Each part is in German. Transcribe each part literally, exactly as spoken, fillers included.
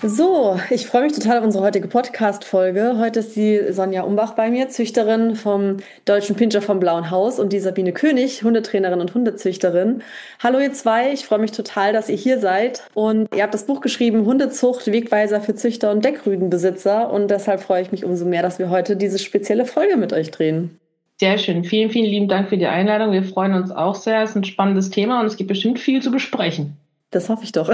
So, ich freue mich total auf unsere heutige Podcast-Folge. Heute ist die Sonja Umbach bei mir, Züchterin vom Deutschen Pinscher vom Blauen Haus, und die Sabine König, Hundetrainerin und Hundezüchterin. Hallo ihr zwei, ich freue mich total, dass ihr hier seid. Und ihr habt das Buch geschrieben, Hundezucht, Wegweiser für Züchter und Deckrüdenbesitzer. Und deshalb freue ich mich umso mehr, dass wir heute diese spezielle Folge mit euch drehen. Sehr schön. Vielen, vielen lieben Dank für die Einladung. Wir freuen uns auch sehr. Es ist ein spannendes Thema und es gibt bestimmt viel zu besprechen. Das hoffe ich doch.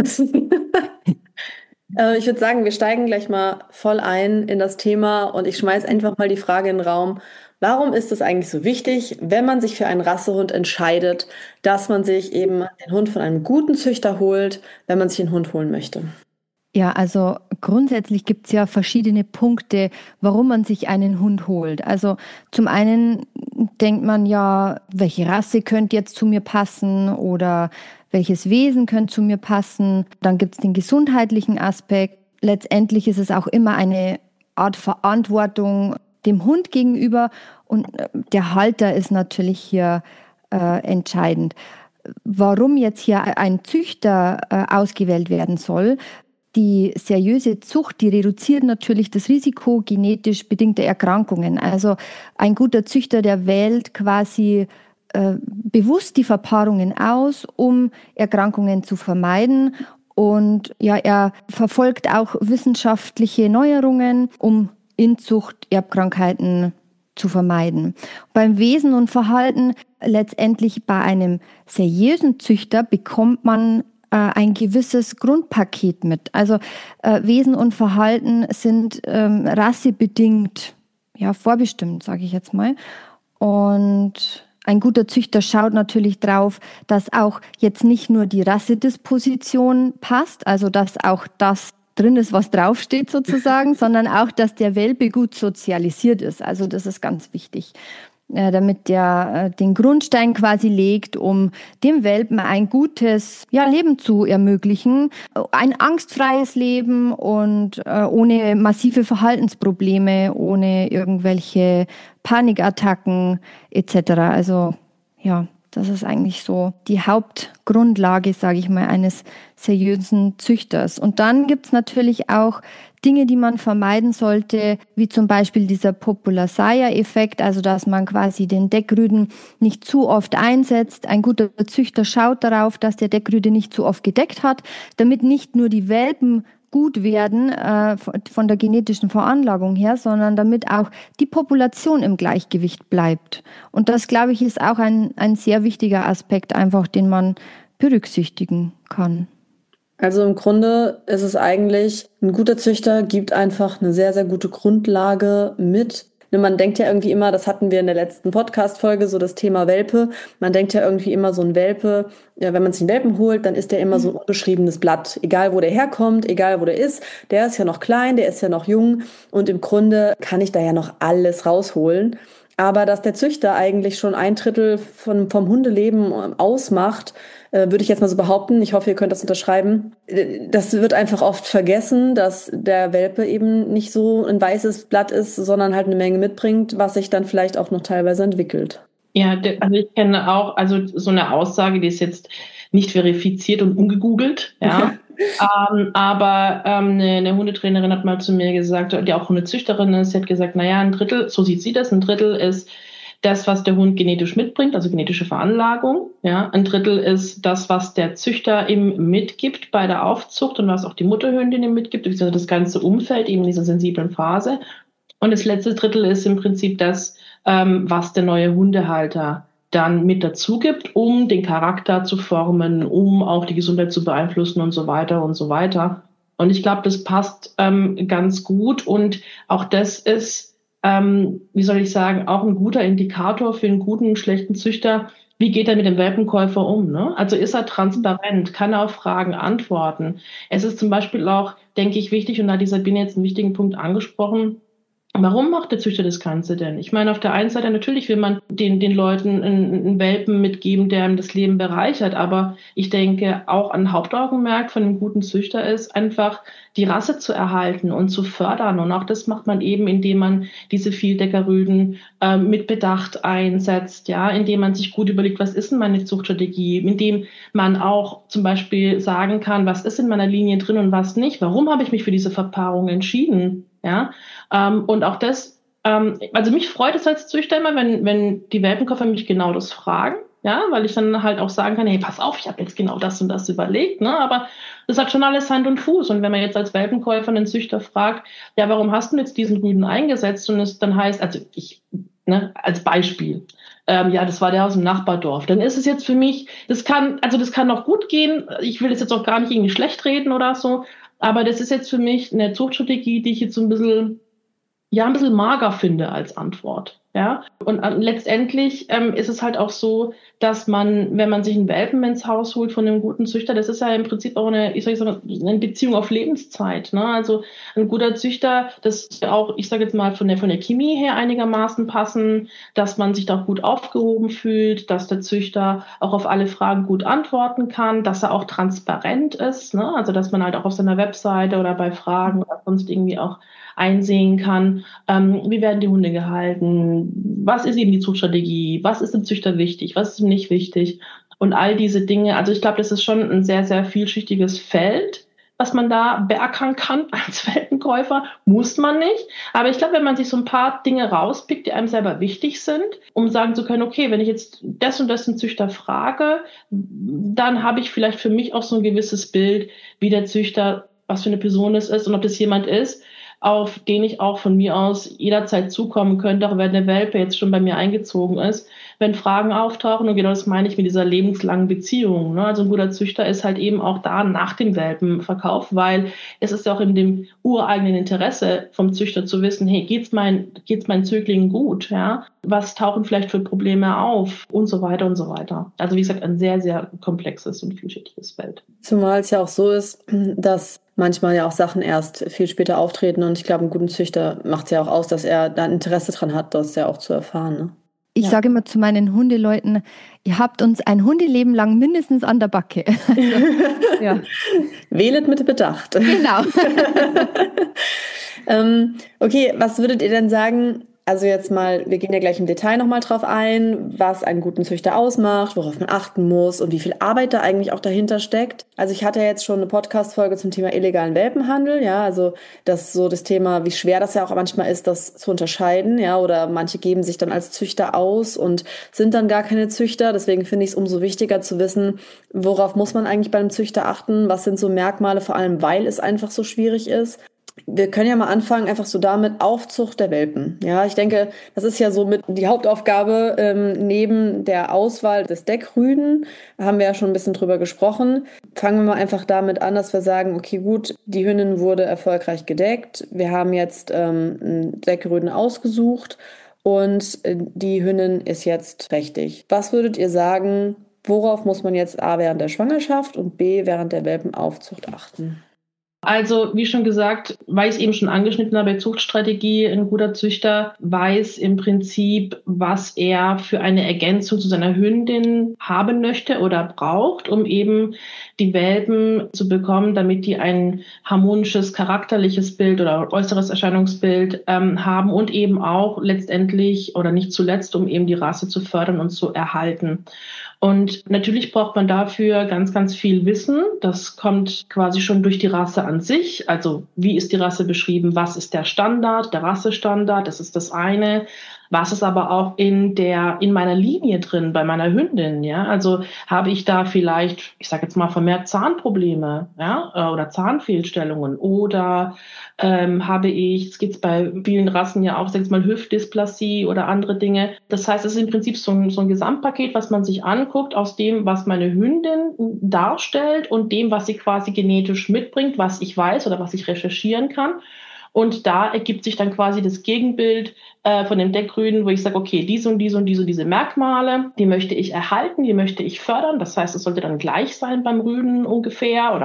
Ich würde sagen, wir steigen gleich mal voll ein in das Thema und ich schmeiß einfach mal die Frage in den Raum. Warum ist es eigentlich so wichtig, wenn man sich für einen Rassehund entscheidet, dass man sich eben den Hund von einem guten Züchter holt, wenn man sich einen Hund holen möchte? Ja, also grundsätzlich gibt es ja verschiedene Punkte, warum man sich einen Hund holt. Also zum einen denkt man ja, welche Rasse könnte jetzt zu mir passen oder welches Wesen könnte zu mir passen. Dann gibt es den gesundheitlichen Aspekt. Letztendlich ist es auch immer eine Art Verantwortung dem Hund gegenüber und der Halter ist natürlich hier äh, entscheidend. Warum jetzt hier ein Züchter äh, ausgewählt werden soll? Die seriöse Zucht, die reduziert natürlich das Risiko genetisch bedingter Erkrankungen. Also ein guter Züchter, der wählt quasi äh, bewusst die Verpaarungen aus, um Erkrankungen zu vermeiden. Und ja, er verfolgt auch wissenschaftliche Neuerungen, um Inzucht Erbkrankheiten zu vermeiden. Beim Wesen und Verhalten, letztendlich bei einem seriösen Züchter, bekommt man ein gewisses Grundpaket mit. Also äh, Wesen und Verhalten sind ähm, rassebedingt ja, vorbestimmt, sage ich jetzt mal. Und ein guter Züchter schaut natürlich drauf, dass auch jetzt nicht nur die Rassedisposition passt, also dass auch das drin ist, was draufsteht sozusagen, sondern auch, dass der Welpe gut sozialisiert ist. Also das ist ganz wichtig, damit der den Grundstein quasi legt, um dem Welpen ein gutes ja, Leben zu ermöglichen. Ein angstfreies Leben und äh, ohne massive Verhaltensprobleme, ohne irgendwelche Panikattacken et cetera. Also ja, das ist eigentlich so die Hauptgrundlage, sage ich mal, eines seriösen Züchters. Und dann gibt es natürlich auch Dinge, die man vermeiden sollte, wie zum Beispiel dieser Popular-Sire-Effekt, also dass man quasi den Deckrüden nicht zu oft einsetzt. Ein guter Züchter schaut darauf, dass der Deckrüde nicht zu oft gedeckt hat, damit nicht nur die Welpen gut werden äh, von der genetischen Veranlagung her, sondern damit auch die Population im Gleichgewicht bleibt. Und das, glaube ich, ist auch ein, ein sehr wichtiger Aspekt, einfach den man berücksichtigen kann. Also im Grunde ist es eigentlich, ein guter Züchter gibt einfach eine sehr, sehr gute Grundlage mit. Man denkt ja irgendwie immer, das hatten wir in der letzten Podcast-Folge, so das Thema Welpe. Man denkt ja irgendwie immer, so ein Welpe, ja, wenn man sich einen Welpen holt, dann ist der immer so ein unbeschriebenes Blatt. Egal, wo der herkommt, egal, wo der ist. Der ist ja noch klein, der ist ja noch jung. Und im Grunde kann ich da ja noch alles rausholen. Aber dass der Züchter eigentlich schon ein Drittel von, vom Hundeleben ausmacht, äh, würde ich jetzt mal so behaupten. Ich hoffe, ihr könnt das unterschreiben. Das wird einfach oft vergessen, dass der Welpe eben nicht so ein weißes Blatt ist, sondern halt eine Menge mitbringt, was sich dann vielleicht auch noch teilweise entwickelt. Ja, also ich kenne auch, also so eine Aussage, die ist jetzt nicht verifiziert und ungegoogelt, ja. ähm, aber ähm, eine, eine Hundetrainerin hat mal zu mir gesagt, die auch Hundezüchterin ist, sie hat gesagt, naja, ein Drittel, so sieht sie das, ein Drittel ist das, was der Hund genetisch mitbringt, also genetische Veranlagung, ja. Ein Drittel ist das, was der Züchter ihm mitgibt bei der Aufzucht und was auch die Mutterhündin ihm mitgibt, beziehungsweise das ganze Umfeld eben in dieser sensiblen Phase. Und das letzte Drittel ist im Prinzip das, ähm, was der neue Hundehalter dann mit dazu gibt, um den Charakter zu formen, um auch die Gesundheit zu beeinflussen und so weiter und so weiter. Und ich glaube, das passt ähm, ganz gut und auch das ist, ähm, wie soll ich sagen, auch ein guter Indikator für einen guten, schlechten Züchter. Wie geht er mit dem Welpenkäufer um? Ne? Also ist er transparent? Kann er auf Fragen antworten? Es ist zum Beispiel auch, denke ich, wichtig, und da hat die Sabine jetzt einen wichtigen Punkt angesprochen, Warum macht der Züchter das Ganze denn? Ich meine, auf der einen Seite natürlich will man den, den Leuten einen, einen Welpen mitgeben, der ihm das Leben bereichert, aber ich denke, auch ein Hauptaugenmerk von einem guten Züchter ist einfach, die Rasse zu erhalten und zu fördern. Und auch das macht man eben, indem man diese Vieldeckerrüden äh, mit Bedacht einsetzt, ja, indem man sich gut überlegt, was ist denn meine Zuchtstrategie, indem man auch zum Beispiel sagen kann, was ist in meiner Linie drin und was nicht, warum habe ich mich für diese Verpaarung entschieden, ja, ähm, und auch das, ähm, also mich freut es als Züchter immer, wenn, wenn die Welpenkäufer mich genau das fragen, ja, weil ich dann halt auch sagen kann, hey, pass auf, ich habe jetzt genau das und das überlegt, ne, aber das hat schon alles Hand und Fuß. Und wenn man jetzt als Welpenkäufer einen Züchter fragt, ja, warum hast du jetzt diesen Rüden eingesetzt? Und es dann heißt, also ich, ne, als Beispiel, ähm, ja, das war der aus dem Nachbardorf. Dann ist es jetzt für mich, das kann, also das kann noch gut gehen. Ich will das jetzt auch gar nicht irgendwie schlecht reden oder so, aber das ist jetzt für mich eine Zuchtstrategie, die ich jetzt so ein bisschen, ja, ein bisschen mager finde als Antwort. Ja, und äh, letztendlich ähm, ist es halt auch so, dass man, wenn man sich einen Welpen ins Haus holt von einem guten Züchter, das ist ja im Prinzip auch eine, ich sag jetzt mal, eine Beziehung auf Lebenszeit. Ne? Also ein guter Züchter, das auch, ich sage jetzt mal, von der, von der Chemie her einigermaßen passen, dass man sich da auch gut aufgehoben fühlt, dass der Züchter auch auf alle Fragen gut antworten kann, dass er auch transparent ist, ne? Also dass man halt auch auf seiner Webseite oder bei Fragen oder sonst irgendwie auch einsehen kann, ähm, wie werden die Hunde gehalten, was ist eben die Zuchtstrategie, was ist dem Züchter wichtig, was ist ihm nicht wichtig und all diese Dinge. Also ich glaube, das ist schon ein sehr, sehr vielschichtiges Feld, was man da beackern kann als Welpenkäufer, muss man nicht. Aber ich glaube, wenn man sich so ein paar Dinge rauspickt, die einem selber wichtig sind, um sagen zu können, okay, wenn ich jetzt das und das den Züchter frage, dann habe ich vielleicht für mich auch so ein gewisses Bild, wie der Züchter, was für eine Person es ist und ob das jemand ist, auf den ich auch von mir aus jederzeit zukommen könnte, auch wenn der Welpe jetzt schon bei mir eingezogen ist, wenn Fragen auftauchen. Und genau das meine ich mit dieser lebenslangen Beziehung. Ne? Also ein guter Züchter ist halt eben auch da nach dem Welpenverkauf, weil es ist ja auch in dem ureigenen Interesse vom Züchter zu wissen, hey, geht's mein, geht's meinen Zöglingen gut? Ja? Was tauchen vielleicht für Probleme auf? Und so weiter und so weiter. Also wie gesagt, ein sehr, sehr komplexes und vielschichtiges Feld. Zumal es ja auch so ist, dass manchmal ja auch Sachen erst viel später auftreten und ich glaube, einen guten Züchter macht es ja auch aus, dass er da ein Interesse dran hat, das ja auch zu erfahren. Ne? Ich ja. sage immer zu meinen Hundeleuten, ihr habt uns ein Hundeleben lang mindestens an der Backe. Also, ja. Wählet mit Bedacht. Genau. ähm, okay, was würdet ihr denn sagen? Also jetzt mal, wir gehen ja gleich im Detail nochmal drauf ein, was einen guten Züchter ausmacht, worauf man achten muss und wie viel Arbeit da eigentlich auch dahinter steckt. Also ich hatte ja jetzt schon eine Podcast-Folge zum Thema illegalen Welpenhandel, ja, also das so das Thema, wie schwer das ja auch manchmal ist, das zu unterscheiden, ja, oder manche geben sich dann als Züchter aus und sind dann gar keine Züchter. Deswegen finde ich es umso wichtiger zu wissen, worauf muss man eigentlich bei einem Züchter achten, was sind so Merkmale, vor allem weil es einfach so schwierig ist. Wir können ja mal anfangen, einfach so damit Aufzucht der Welpen. Ja, ich denke, das ist ja so mit die Hauptaufgabe ähm, neben der Auswahl des Deckrüden. Da haben wir ja schon ein bisschen drüber gesprochen. Fangen wir mal einfach damit an, dass wir sagen, okay, gut, die Hündin wurde erfolgreich gedeckt. Wir haben jetzt ähm, einen Deckrüden ausgesucht und äh, die Hündin ist jetzt trächtig. Was würdet ihr sagen, worauf muss man jetzt A während der Schwangerschaft und B während der Welpenaufzucht achten? Also, wie schon gesagt, weil ich es eben schon angeschnitten habe, bei Zuchtstrategie, ein guter Züchter weiß im Prinzip, was er für eine Ergänzung zu seiner Hündin haben möchte oder braucht, um eben die Welpen zu bekommen, damit die ein harmonisches, charakterliches Bild oder äußeres Erscheinungsbild ähm, haben und eben auch letztendlich oder nicht zuletzt, um eben die Rasse zu fördern und zu erhalten. Und natürlich braucht man dafür ganz, ganz viel Wissen. Das kommt quasi schon durch die Rasse an sich. Also wie ist die Rasse beschrieben? Was ist der Standard, der Rassestandard? Das ist das eine. Was ist aber auch in der in meiner Linie drin bei meiner Hündin? Ja, also habe ich da vielleicht, ich sage jetzt mal vermehrt Zahnprobleme, ja, oder Zahnfehlstellungen oder ähm, habe ich, es gibt bei vielen Rassen ja auch, sag ich mal, Hüftdysplasie oder andere Dinge. Das heißt, es ist im Prinzip so ein, so ein Gesamtpaket, was man sich anguckt aus dem, was meine Hündin darstellt und dem, was sie quasi genetisch mitbringt, was ich weiß oder was ich recherchieren kann. Und da ergibt sich dann quasi das Gegenbild äh, von dem Deckrüden, wo ich sage, okay, diese und diese und diese und diese Merkmale, die möchte ich erhalten, die möchte ich fördern. Das heißt, es sollte dann gleich sein beim Rüden ungefähr oder auch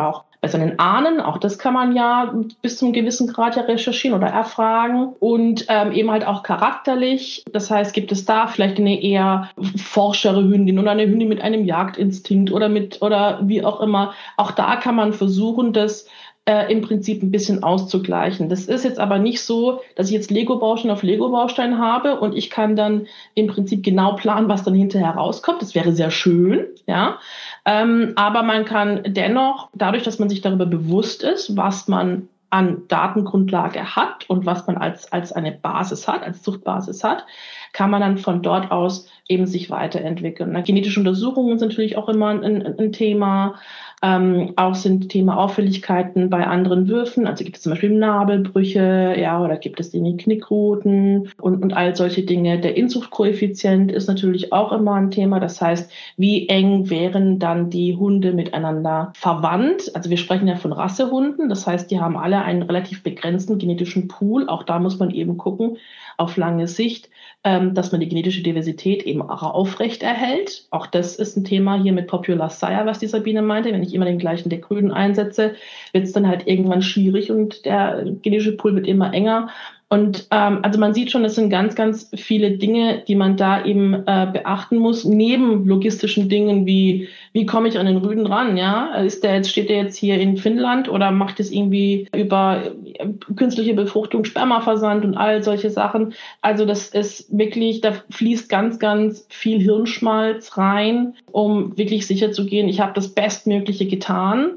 bei seinen Ahnen, auch das kann man ja bis zu einem gewissen Grad ja recherchieren oder erfragen und ähm, eben halt auch charakterlich. Das heißt, gibt es da vielleicht eine eher forschere Hündin oder eine Hündin mit einem Jagdinstinkt oder mit oder wie auch immer. Auch da kann man versuchen, das äh, im Prinzip ein bisschen auszugleichen. Das ist jetzt aber nicht so, dass ich jetzt Lego-Baustein auf Lego-Baustein habe und ich kann dann im Prinzip genau planen, was dann hinterher rauskommt. Das wäre sehr schön, ja. Ähm, aber man kann dennoch, dadurch, dass man sich darüber bewusst ist, was man an Datengrundlage hat und was man als, als eine Basis hat, als Zuchtbasis hat, kann man dann von dort aus eben sich weiterentwickeln. Na, genetische Untersuchungen sind natürlich auch immer ein, ein, ein Thema. Ähm, auch sind Thema Auffälligkeiten bei anderen Würfen. Also gibt es zum Beispiel Nabelbrüche, ja, oder gibt es die Knickruten und, und all solche Dinge. Der Inzuchtkoeffizient ist natürlich auch immer ein Thema. Das heißt, wie eng wären dann die Hunde miteinander verwandt? Also wir sprechen ja von Rassehunden. Das heißt, die haben alle einen relativ begrenzten genetischen Pool. Auch da muss man eben gucken, auf lange Sicht, ähm, dass man die genetische Diversität eben auch aufrecht erhält. Auch das ist ein Thema hier mit Popular Sire, was die Sabine meinte. Wenn ich immer den gleichen Dekrüden einsetze, wird es dann halt irgendwann schwierig und der genetische Pool wird immer enger. Und ähm, also man sieht schon, es sind ganz, ganz viele Dinge, die man da eben äh, beachten muss, neben logistischen Dingen wie, wie komme ich an den Rüden ran, ja? Ist der jetzt, steht der jetzt hier in Finnland oder macht es irgendwie über äh, künstliche Befruchtung, Spermaversand und all solche Sachen. Also das ist wirklich, da fließt ganz, ganz viel Hirnschmalz rein, um wirklich sicher zu gehen, ich habe das Bestmögliche getan,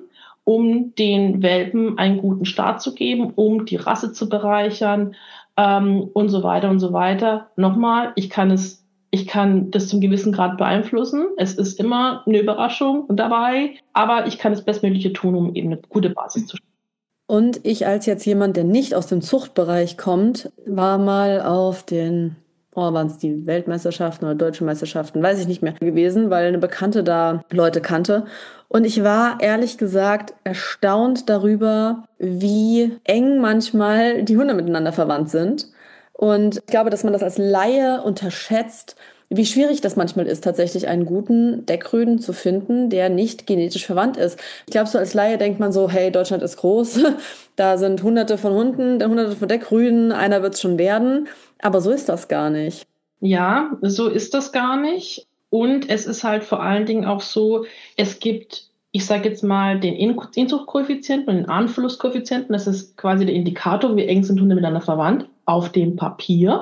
um den Welpen einen guten Start zu geben, um die Rasse zu bereichern ähm, und so weiter und so weiter. Nochmal, ich kann es, ich kann das zum gewissen Grad beeinflussen. Es ist immer eine Überraschung dabei, aber ich kann das Bestmögliche tun, um eben eine gute Basis zu schaffen. Und ich als jetzt jemand, der nicht aus dem Zuchtbereich kommt, war mal auf den, oh, waren es die Weltmeisterschaften oder Deutsche Meisterschaften, weiß ich nicht mehr gewesen, weil eine Bekannte da Leute kannte. Und ich war ehrlich gesagt erstaunt darüber, wie eng manchmal die Hunde miteinander verwandt sind. Und ich glaube, dass man das als Laie unterschätzt, wie schwierig das manchmal ist, tatsächlich einen guten Deckrüden zu finden, der nicht genetisch verwandt ist. Ich glaube, so als Laie denkt man so, hey, Deutschland ist groß, da sind hunderte von Hunden, hunderte von Deckrüden, einer wird es schon werden. Aber so ist das gar nicht. Ja, so ist das gar nicht. Und es ist halt vor allen Dingen auch so, es gibt, ich sage jetzt mal, den Inzuchtkoeffizienten und den Artenverlustkoeffizienten. Das ist quasi der Indikator, wie eng sind Hunde miteinander verwandt, auf dem Papier.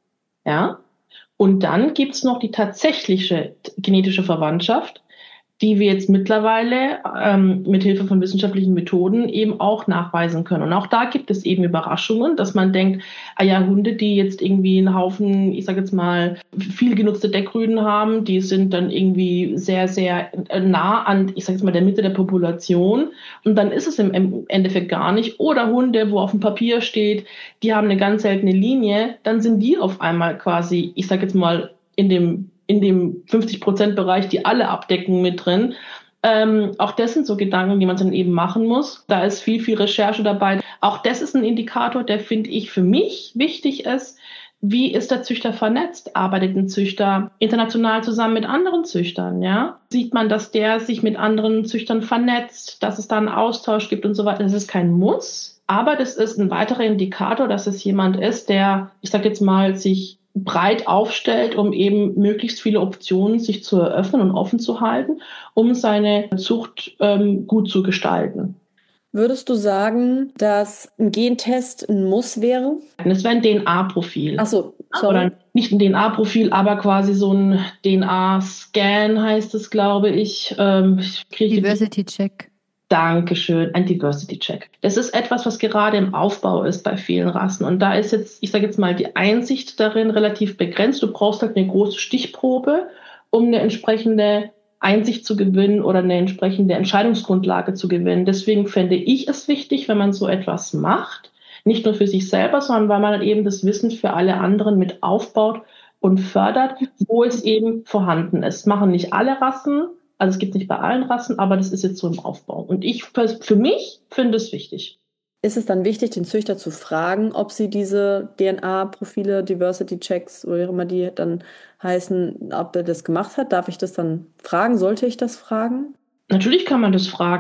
Ja. Und dann gibt's noch die tatsächliche genetische Verwandtschaft, die wir jetzt mittlerweile ähm, mit Hilfe von wissenschaftlichen Methoden eben auch nachweisen können. Und auch da gibt es eben Überraschungen, dass man denkt, ah ja, Hunde, die jetzt irgendwie einen Haufen, ich sage jetzt mal, viel genutzte Deckrüden haben, die sind dann irgendwie sehr, sehr nah an, ich sage jetzt mal, der Mitte der Population. Und dann ist es im Endeffekt gar nicht. Oder Hunde, wo auf dem Papier steht, die haben eine ganz seltene Linie, dann sind die auf einmal quasi, ich sage jetzt mal, in dem in dem fünfzig Prozent Bereich, die alle abdecken, mit drin. Ähm, auch das sind so Gedanken, die man dann eben machen muss. Da ist viel, viel Recherche dabei. Auch das ist ein Indikator, der, finde ich, für mich wichtig ist. Wie ist der Züchter vernetzt? Arbeitet ein Züchter international zusammen mit anderen Züchtern? Ja? Sieht man, dass der sich mit anderen Züchtern vernetzt, dass es da einen Austausch gibt und so weiter? Das ist kein Muss, aber das ist ein weiterer Indikator, dass es jemand ist, der, ich sage jetzt mal, sich breit aufstellt, um eben möglichst viele Optionen sich zu eröffnen und offen zu halten, um seine Zucht ähm, gut zu gestalten. Würdest du sagen, dass ein Gentest ein Muss wäre? Das wäre ein D N A-Profil. Ach so, sorry. Oder nicht ein D N A-Profil, aber quasi so ein D N A-Scan heißt es, glaube ich. Ähm, ich Diversity-Check. Dankeschön, ein Diversity-Check. Das ist etwas, was gerade im Aufbau ist bei vielen Rassen. Und da ist jetzt, ich sage jetzt mal, die Einsicht darin relativ begrenzt. Du brauchst halt eine große Stichprobe, um eine entsprechende Einsicht zu gewinnen oder eine entsprechende Entscheidungsgrundlage zu gewinnen. Deswegen fände ich es wichtig, wenn man so etwas macht, nicht nur für sich selber, sondern weil man eben das Wissen für alle anderen mit aufbaut und fördert, wo es eben vorhanden ist. Machen nicht alle Rassen. Also es gibt nicht bei allen Rassen, aber das ist jetzt so im Aufbau. Und ich, für mich, finde es wichtig. Ist es dann wichtig, den Züchter zu fragen, ob sie diese D N A-Profile, Diversity-Checks oder wie auch immer die dann heißen, ob er das gemacht hat? Darf ich das dann fragen? Sollte ich das fragen? Natürlich kann man das fragen.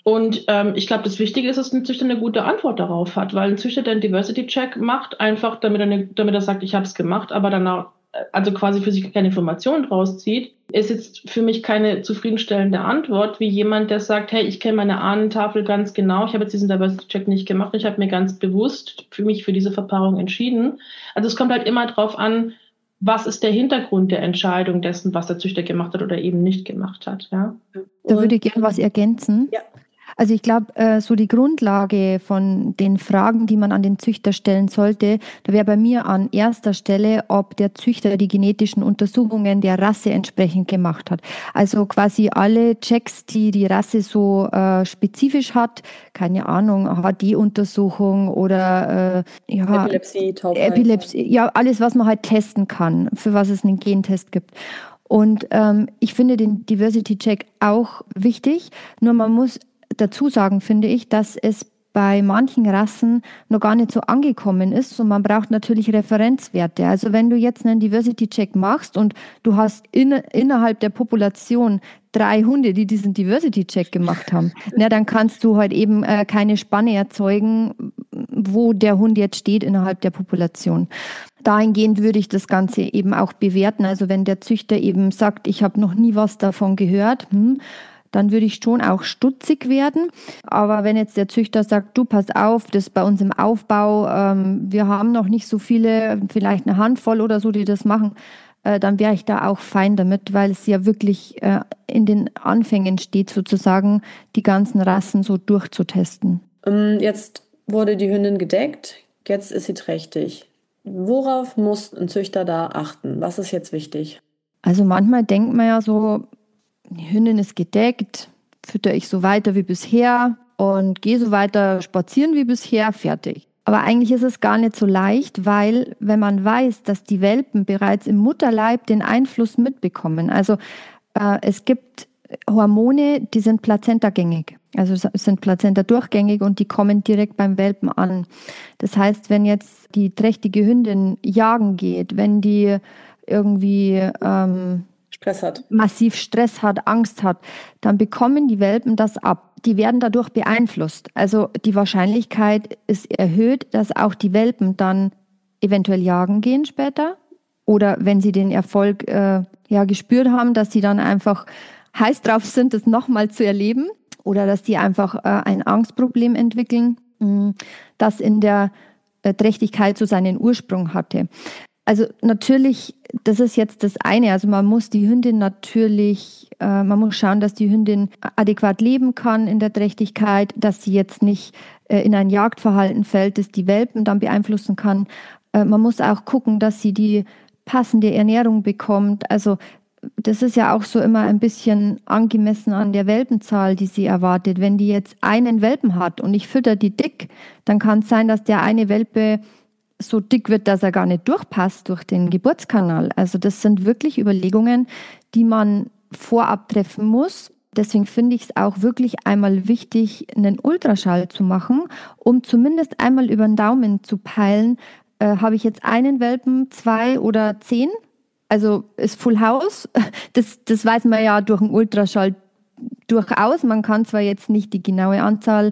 Und ähm, ich glaube, das Wichtige ist, dass ein Züchter eine gute Antwort darauf hat, weil ein Züchter, der einen Diversity-Check macht, einfach damit er, eine, damit er sagt, ich habe es gemacht, aber danach, also quasi für sich keine Informationen draus zieht, ist jetzt für mich keine zufriedenstellende Antwort, wie jemand, der sagt, hey, ich kenne meine Ahnentafel ganz genau, ich habe jetzt diesen Diversity-Check nicht gemacht, ich habe mir ganz bewusst für mich für diese Verpaarung entschieden. Also es kommt halt immer drauf an, was ist der Hintergrund der Entscheidung dessen, was der Züchter gemacht hat oder eben nicht gemacht hat. Ja? Da würde ich gerne was ergänzen. Ja. Also ich glaube, äh, so die Grundlage von den Fragen, die man an den Züchter stellen sollte, da wäre bei mir an erster Stelle, ob der Züchter die genetischen Untersuchungen der Rasse entsprechend gemacht hat. Also quasi alle Checks, die die Rasse so äh, spezifisch hat, keine Ahnung, H D-Untersuchung oder äh, ja, Epilepsie, Taubheit. Epilepsie, ja, alles, was man halt testen kann, für was es einen Gentest gibt. Und ähm, ich finde den Diversity-Check auch wichtig, nur man muss dazu sagen, finde ich, dass es bei manchen Rassen noch gar nicht so angekommen ist und man braucht natürlich Referenzwerte. Also wenn du jetzt einen Diversity-Check machst und du hast in, innerhalb der Population drei Hunde, die diesen Diversity-Check gemacht haben, na, dann kannst du halt eben äh, keine Spanne erzeugen, wo der Hund jetzt steht innerhalb der Population. Dahingehend würde ich das Ganze eben auch bewerten. Also wenn der Züchter eben sagt, ich habe noch nie was davon gehört, hm, dann würde ich schon auch stutzig werden. Aber wenn jetzt der Züchter sagt, du, pass auf, das ist bei uns im Aufbau, ähm, wir haben noch nicht so viele, vielleicht eine Handvoll oder so, die das machen, äh, dann wäre ich da auch fein damit, weil es ja wirklich äh, in den Anfängen steht, sozusagen die ganzen Rassen so durchzutesten. Jetzt wurde die Hündin gedeckt, jetzt ist sie trächtig. Worauf muss ein Züchter da achten? Was ist jetzt wichtig? Also manchmal denkt man ja so, die Hündin ist gedeckt, fütter ich so weiter wie bisher und gehe so weiter spazieren wie bisher, fertig. Aber eigentlich ist es gar nicht so leicht, weil wenn man weiß, dass die Welpen bereits im Mutterleib den Einfluss mitbekommen, also äh, es gibt Hormone, die sind plazentagängig, also sind plazentadurchgängig und die kommen direkt beim Welpen an. Das heißt, wenn jetzt die trächtige Hündin jagen geht, wenn die irgendwie ähm, Stress hat. massiv Stress hat, Angst hat, dann bekommen die Welpen das ab. Die werden dadurch beeinflusst. Also die Wahrscheinlichkeit ist erhöht, dass auch die Welpen dann eventuell jagen gehen später oder wenn sie den Erfolg äh, ja, gespürt haben, dass sie dann einfach heiß drauf sind, das nochmal zu erleben oder dass die einfach äh, ein Angstproblem entwickeln, mh, das in der äh, Trächtigkeit so seinen Ursprung hatte. Also natürlich, das ist jetzt das eine, also man muss die Hündin natürlich, äh, man muss schauen, dass die Hündin adäquat leben kann in der Trächtigkeit, dass sie jetzt nicht äh, in ein Jagdverhalten fällt, das die Welpen dann beeinflussen kann. Äh, man muss auch gucken, dass sie die passende Ernährung bekommt. Also das ist ja auch so immer ein bisschen angemessen an der Welpenzahl, die sie erwartet. Wenn die jetzt einen Welpen hat und ich fütter die dick, dann kann es sein, dass der eine Welpe so dick wird, dass er gar nicht durchpasst durch den Geburtskanal. Also das sind wirklich Überlegungen, die man vorab treffen muss. Deswegen finde ich es auch wirklich einmal wichtig, einen Ultraschall zu machen, um zumindest einmal über den Daumen zu peilen, äh, habe ich jetzt einen Welpen, zwei oder zehn? Also ist Full House. Das, das weiß man ja durch einen Ultraschall durchaus. Man kann zwar jetzt nicht die genaue Anzahl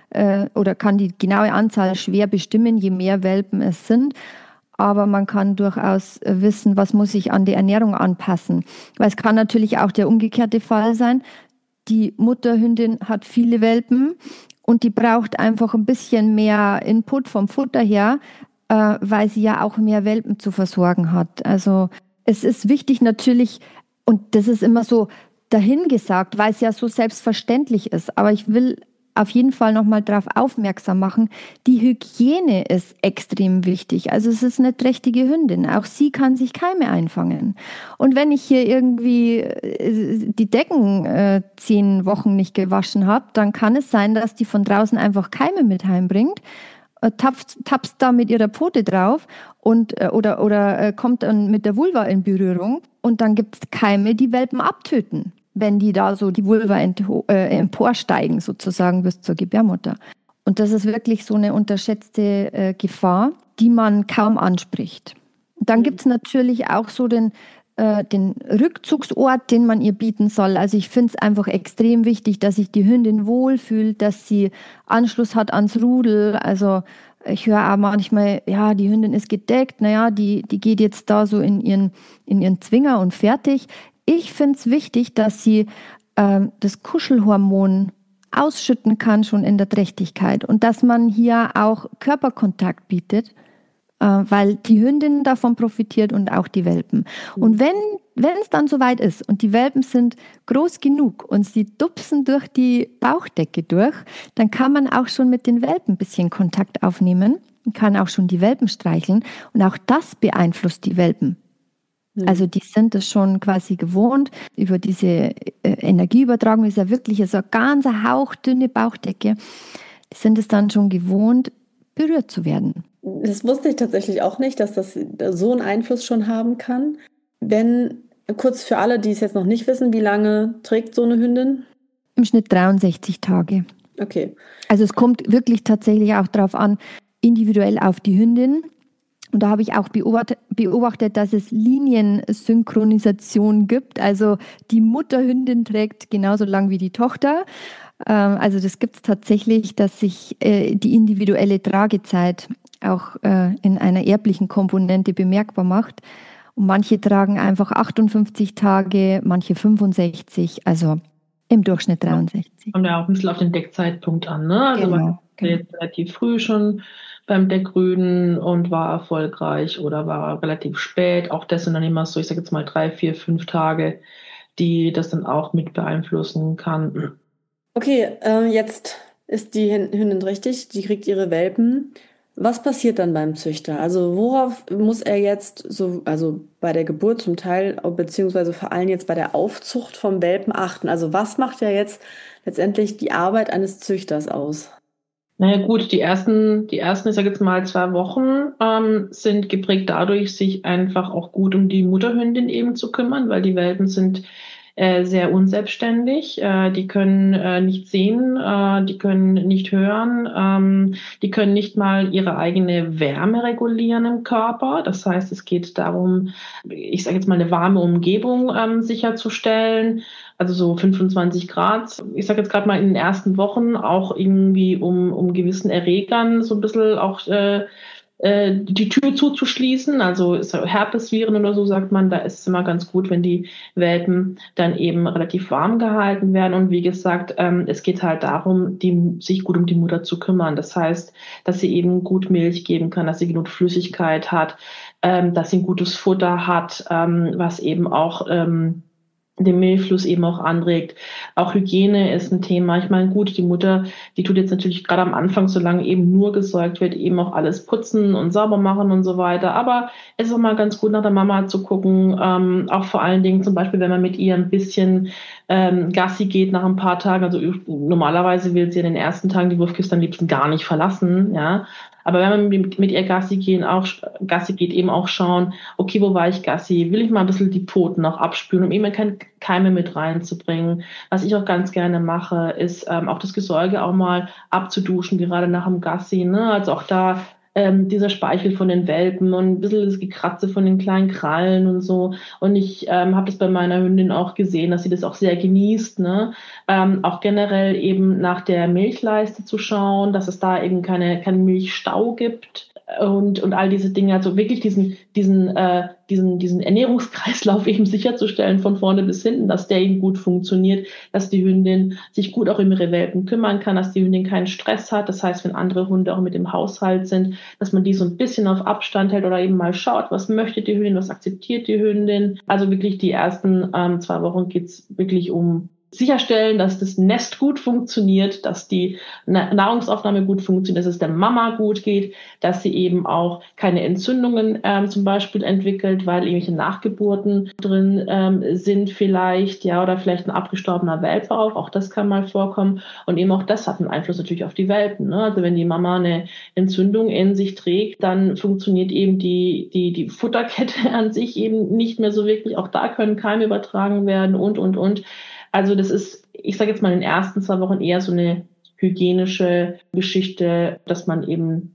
oder kann die genaue Anzahl schwer bestimmen, je mehr Welpen es sind. Aber man kann durchaus wissen, was muss ich an die Ernährung anpassen. Weil es kann natürlich auch der umgekehrte Fall sein. Die Mutterhündin hat viele Welpen und die braucht einfach ein bisschen mehr Input vom Futter her, weil sie ja auch mehr Welpen zu versorgen hat. Also es ist wichtig natürlich, und das ist immer so dahingesagt, weil es ja so selbstverständlich ist. Aber ich will auf jeden Fall nochmal darauf aufmerksam machen, die Hygiene ist extrem wichtig. Also es ist eine trächtige Hündin. Auch sie kann sich Keime einfangen. Und wenn ich hier irgendwie die Decken äh, zehn Wochen nicht gewaschen habe, dann kann es sein, dass die von draußen einfach Keime mit heimbringt, äh, tapst, tapst da mit ihrer Pfote drauf und, äh, oder, oder äh, kommt dann mit der Vulva in Berührung und dann gibt es Keime, die Welpen abtöten, wenn die da so die Vulva entho- äh, emporsteigen, sozusagen bis zur Gebärmutter. Und das ist wirklich so eine unterschätzte äh, Gefahr, die man kaum anspricht. Dann gibt es natürlich auch so den äh, den Rückzugsort, den man ihr bieten soll. Also ich finde es einfach extrem wichtig, dass sich die Hündin wohlfühlt, dass sie Anschluss hat ans Rudel. Also ich höre auch manchmal, ja, die Hündin ist gedeckt, naja, die, die geht jetzt da so in ihren, in ihren Zwinger und fertig. Ich finde es wichtig, dass sie ähm, das Kuschelhormon ausschütten kann schon in der Trächtigkeit und dass man hier auch Körperkontakt bietet, äh, weil die Hündin davon profitiert und auch die Welpen. Und wenn wenn es dann soweit ist und die Welpen sind groß genug und sie dupsen durch die Bauchdecke durch, dann kann man auch schon mit den Welpen ein bisschen Kontakt aufnehmen und kann auch schon die Welpen streicheln und auch das beeinflusst die Welpen. Mhm. Also die sind es schon quasi gewohnt, über diese äh, Energieübertragung ist ja wirklich so eine ganz hauchdünne Bauchdecke, die sind es dann schon gewohnt, berührt zu werden. Das wusste ich tatsächlich auch nicht, dass das so einen Einfluss schon haben kann. Wenn, kurz für alle, die es jetzt noch nicht wissen, wie lange trägt so eine Hündin? Im Schnitt dreiundsechzig Tage. Okay. Also es kommt wirklich tatsächlich auch darauf an, individuell auf die Hündin. Und da habe ich auch beobachtet, beobachtet, dass es Liniensynchronisation gibt. Also die Mutterhündin trägt genauso lang wie die Tochter. Also das gibt es tatsächlich, dass sich die individuelle Tragezeit auch in einer erblichen Komponente bemerkbar macht. Und manche tragen einfach achtundfünfzig Tage, manche fünfundsechzig, also im Durchschnitt dreiundsechzig. Kommt ja auch ein bisschen auf den Deckzeitpunkt an, ne? Also genau, man war genau. jetzt relativ früh schon beim Deckrüden und war erfolgreich oder war relativ spät. Auch das sind dann immer so, ich sage jetzt mal drei, vier, fünf Tage, die das dann auch mit beeinflussen kann. Okay, äh, jetzt ist die Hündin richtig, die kriegt ihre Welpen. Was passiert dann beim Züchter? Also worauf muss er jetzt, so, also bei der Geburt zum Teil, beziehungsweise vor allem jetzt bei der Aufzucht vom Welpen achten? Also was macht ja jetzt letztendlich die Arbeit eines Züchters aus? Naja gut, die ersten, die ersten, ich sage jetzt mal zwei Wochen ähm, sind geprägt dadurch, sich einfach auch gut um die Mutterhündin eben zu kümmern, weil die Welpen sind äh, sehr unselbstständig. Äh, die können äh, nicht sehen, äh, die können nicht hören, ähm, die können nicht mal ihre eigene Wärme regulieren im Körper. Das heißt, es geht darum, ich sage jetzt mal eine warme Umgebung ähm, sicherzustellen. Also so fünfundzwanzig Grad. Ich sage jetzt gerade mal in den ersten Wochen auch irgendwie um, um gewissen Erregern so ein bisschen auch äh, äh, die Tür zuzuschließen. Also Herpesviren oder so sagt man, da ist es immer ganz gut, wenn die Welpen dann eben relativ warm gehalten werden. Und wie gesagt, ähm, es geht halt darum, die, sich gut um die Mutter zu kümmern. Das heißt, dass sie eben gut Milch geben kann, dass sie genug Flüssigkeit hat, ähm, dass sie ein gutes Futter hat, ähm, was eben auch ähm, den Milchfluss eben auch anregt. Auch Hygiene ist ein Thema. Ich meine, gut, die Mutter, die tut jetzt natürlich gerade am Anfang, solange eben nur gesäugt wird, eben auch alles putzen und sauber machen und so weiter. Aber es ist auch mal ganz gut, nach der Mama zu gucken. Ähm, auch vor allen Dingen zum Beispiel, wenn man mit ihr ein bisschen ähm, Gassi geht nach ein paar Tagen. Also normalerweise will sie in den ersten Tagen die Wurfkiste am liebsten gar nicht verlassen, ja. Aber wenn man mit, mit ihr Gassi gehen, auch Gassi geht, eben auch schauen, okay, wo war ich Gassi? Will ich mal ein bisschen die Pfoten auch abspülen, um eben keine Keime mit reinzubringen. Was ich auch ganz gerne mache, ist ähm, auch das Gesäuge auch mal abzuduschen, gerade nach dem Gassi, ne? Also auch da ähm, dieser Speichel von den Welpen und ein bisschen das Gekratze von den kleinen Krallen und so. Und ich ähm, habe das bei meiner Hündin auch gesehen, dass sie das auch sehr genießt, ne? Ähm, auch generell eben nach der Milchleiste zu schauen, dass es da eben keine, keinen Milchstau gibt. Und, und all diese Dinge, also wirklich diesen, diesen, äh, diesen, diesen Ernährungskreislauf eben sicherzustellen von vorne bis hinten, dass der eben gut funktioniert, dass die Hündin sich gut auch um ihre Welpen kümmern kann, dass die Hündin keinen Stress hat. Das heißt, wenn andere Hunde auch mit im Haushalt sind, dass man die so ein bisschen auf Abstand hält oder eben mal schaut, was möchte die Hündin, was akzeptiert die Hündin. Also wirklich die ersten ähm, zwei Wochen geht's wirklich um sicherstellen, dass das Nest gut funktioniert, dass die Nahrungsaufnahme gut funktioniert, dass es der Mama gut geht, dass sie eben auch keine Entzündungen ähm, zum Beispiel entwickelt, weil irgendwelche Nachgeburten drin ähm, sind vielleicht, ja, oder vielleicht ein abgestorbener Welpe auch, auch das kann mal vorkommen und eben auch das hat einen Einfluss natürlich auf die Welpen, ne? Also wenn die Mama eine Entzündung in sich trägt, dann funktioniert eben die, die, die Futterkette an sich eben nicht mehr so wirklich, auch da können Keime übertragen werden und, und, und. Also das ist, ich sage jetzt mal in den ersten zwei Wochen eher so eine hygienische Geschichte, dass man eben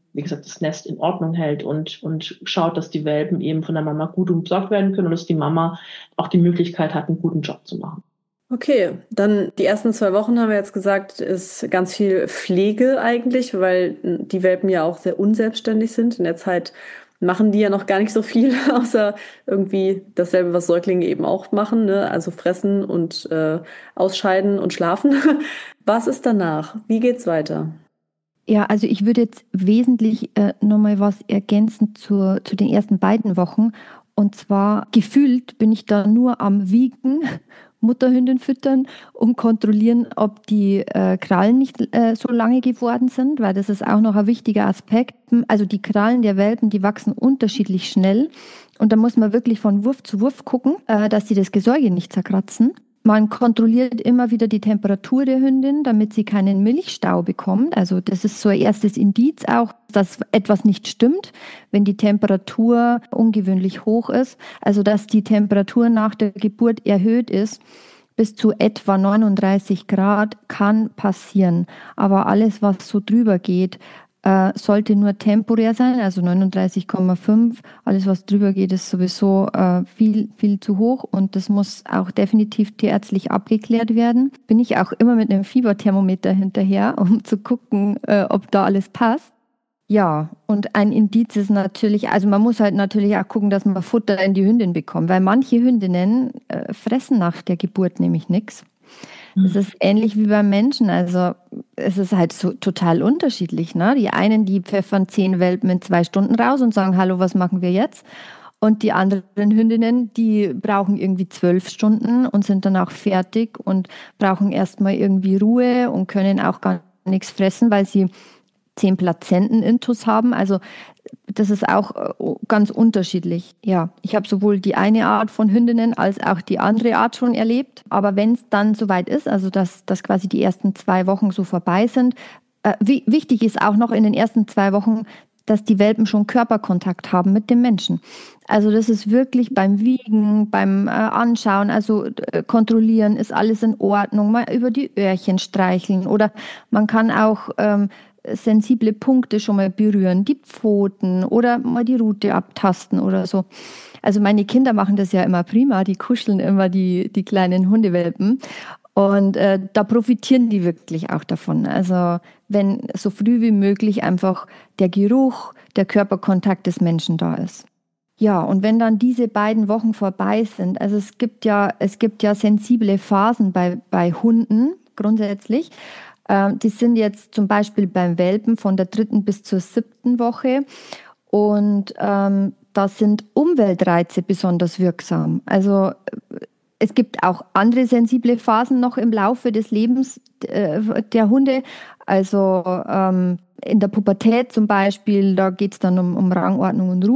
wie gesagt, das Nest in Ordnung hält und, und schaut, dass die Welpen eben von der Mama gut umsorgt werden können und dass die Mama auch die Möglichkeit hat, einen guten Job zu machen. Okay, dann die ersten zwei Wochen haben wir jetzt gesagt, ist ganz viel Pflege eigentlich, weil die Welpen ja auch sehr unselbstständig sind. In der Zeit machen die ja noch gar nicht so viel, außer irgendwie dasselbe, was Säuglinge eben auch machen, ne? Also fressen und äh, ausscheiden und schlafen. Was ist danach? Wie geht's weiter? Ja, also ich würde jetzt wesentlich äh, nochmal was ergänzen zu, zu den ersten beiden Wochen. Und zwar gefühlt bin ich da nur am Wiegen, Mutterhündin füttern und kontrollieren, ob die äh, Krallen nicht äh, so lange geworden sind, weil das ist auch noch ein wichtiger Aspekt. Also die Krallen der Welpen, die wachsen unterschiedlich schnell. Und da muss man wirklich von Wurf zu Wurf gucken, äh, dass sie das Gesäuge nicht zerkratzen. Man kontrolliert immer wieder die Temperatur der Hündin, damit sie keinen Milchstau bekommt. Also das ist so ein erstes Indiz auch, dass etwas nicht stimmt, wenn die Temperatur ungewöhnlich hoch ist. Also dass die Temperatur nach der Geburt erhöht ist bis zu etwa neununddreißig Grad, kann passieren. Aber alles, was so drüber geht, Äh, sollte nur temporär sein, also neununddreißig Komma fünf. Alles, was drüber geht, ist sowieso äh, viel, viel zu hoch und das muss auch definitiv tierärztlich abgeklärt werden. Bin ich auch immer mit einem Fieberthermometer hinterher, um zu gucken, äh, ob da alles passt. Ja, und ein Indiz ist natürlich, also man muss halt natürlich auch gucken, dass man Futter in die Hündin bekommt, weil manche Hündinnen äh, fressen nach der Geburt nämlich nichts. Es ist ähnlich wie beim Menschen, also es ist halt so total unterschiedlich, ne? Die einen, die pfeffern zehn Welpen in zwei Stunden raus und sagen, hallo, was machen wir jetzt? Und die anderen Hündinnen, die brauchen irgendwie zwölf Stunden und sind dann auch fertig und brauchen erstmal irgendwie Ruhe und können auch gar nichts fressen, weil sie zehn Plazenten-Intus haben. Also das ist auch ganz unterschiedlich. Ja, ich habe sowohl die eine Art von Hündinnen als auch die andere Art schon erlebt. Aber wenn es dann soweit ist, also dass, dass quasi die ersten zwei Wochen so vorbei sind, äh, wie, wichtig ist auch noch in den ersten zwei Wochen, dass die Welpen schon Körperkontakt haben mit dem Menschen. Also das ist wirklich beim Wiegen, beim äh, Anschauen, also äh, kontrollieren, ist alles in Ordnung, mal über die Öhrchen streicheln oder man kann auch ähm, sensible Punkte schon mal berühren, die Pfoten oder mal die Rute abtasten oder so. Also meine Kinder machen das ja immer prima, die kuscheln immer die, die kleinen Hundewelpen und äh, da profitieren die wirklich auch davon. Also wenn so früh wie möglich einfach der Geruch, der Körperkontakt des Menschen da ist. Ja, und wenn dann diese beiden Wochen vorbei sind, also es gibt ja, es gibt ja sensible Phasen bei, bei Hunden grundsätzlich. Die sind jetzt zum Beispiel beim Welpen von der dritten bis zur siebten Woche und ähm, da sind Umweltreize besonders wirksam. Also es gibt auch andere sensible Phasen noch im Laufe des Lebens äh, der Hunde. Also ähm, in der Pubertät zum Beispiel, da geht es dann um, um Rangordnung und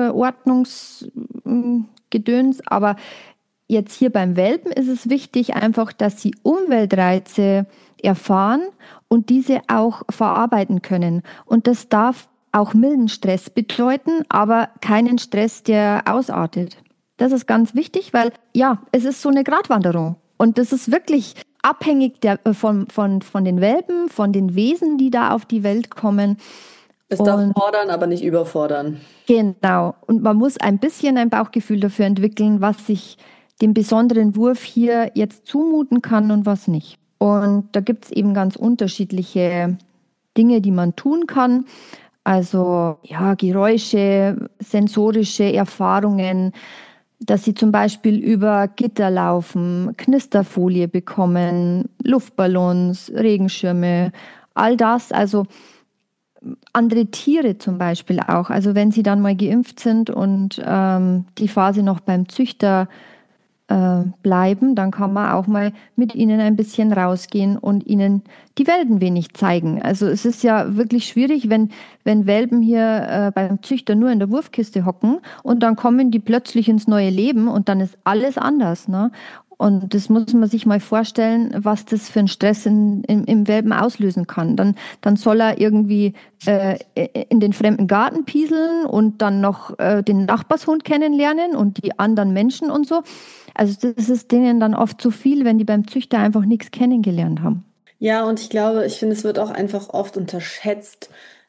Rudelordnungsgedöns. Äh, Aber jetzt hier beim Welpen ist es wichtig einfach, dass sie Umweltreize erfahren und diese auch verarbeiten können. Und das darf auch milden Stress bedeuten, aber keinen Stress, der ausartet. Das ist ganz wichtig, weil ja, es ist so eine Gratwanderung. Und das ist wirklich abhängig der, von, von, von den Welpen, von den Wesen, die da auf die Welt kommen. Es darf fordern, aber nicht überfordern. Genau. Und man muss ein bisschen ein Bauchgefühl dafür entwickeln, was sich dem besonderen Wurf hier jetzt zumuten kann und was nicht. Und da gibt es eben ganz unterschiedliche Dinge, die man tun kann. Also ja, Geräusche, sensorische Erfahrungen, dass sie zum Beispiel über Gitter laufen, Knisterfolie bekommen, Luftballons, Regenschirme, all das. Also andere Tiere zum Beispiel auch. Also wenn sie dann mal geimpft sind und ähm, die Phase noch beim Züchter bleiben, dann kann man auch mal mit ihnen ein bisschen rausgehen und ihnen die Welt ein wenig zeigen. Also es ist ja wirklich schwierig, wenn, wenn Welpen hier äh, beim Züchter nur in der Wurfkiste hocken und dann kommen die plötzlich ins neue Leben und dann ist alles anders, ne? Und das muss man sich mal vorstellen, was das für einen Stress in, in, im Welpen auslösen kann. Dann, dann soll er irgendwie äh, in den fremden Garten pieseln und dann noch äh, den Nachbarshund kennenlernen und die anderen Menschen und so. Also das ist denen dann oft zu viel, wenn die beim Züchter einfach nichts kennengelernt haben. Ja, und ich glaube, ich finde, es wird auch einfach oft unterschätzt,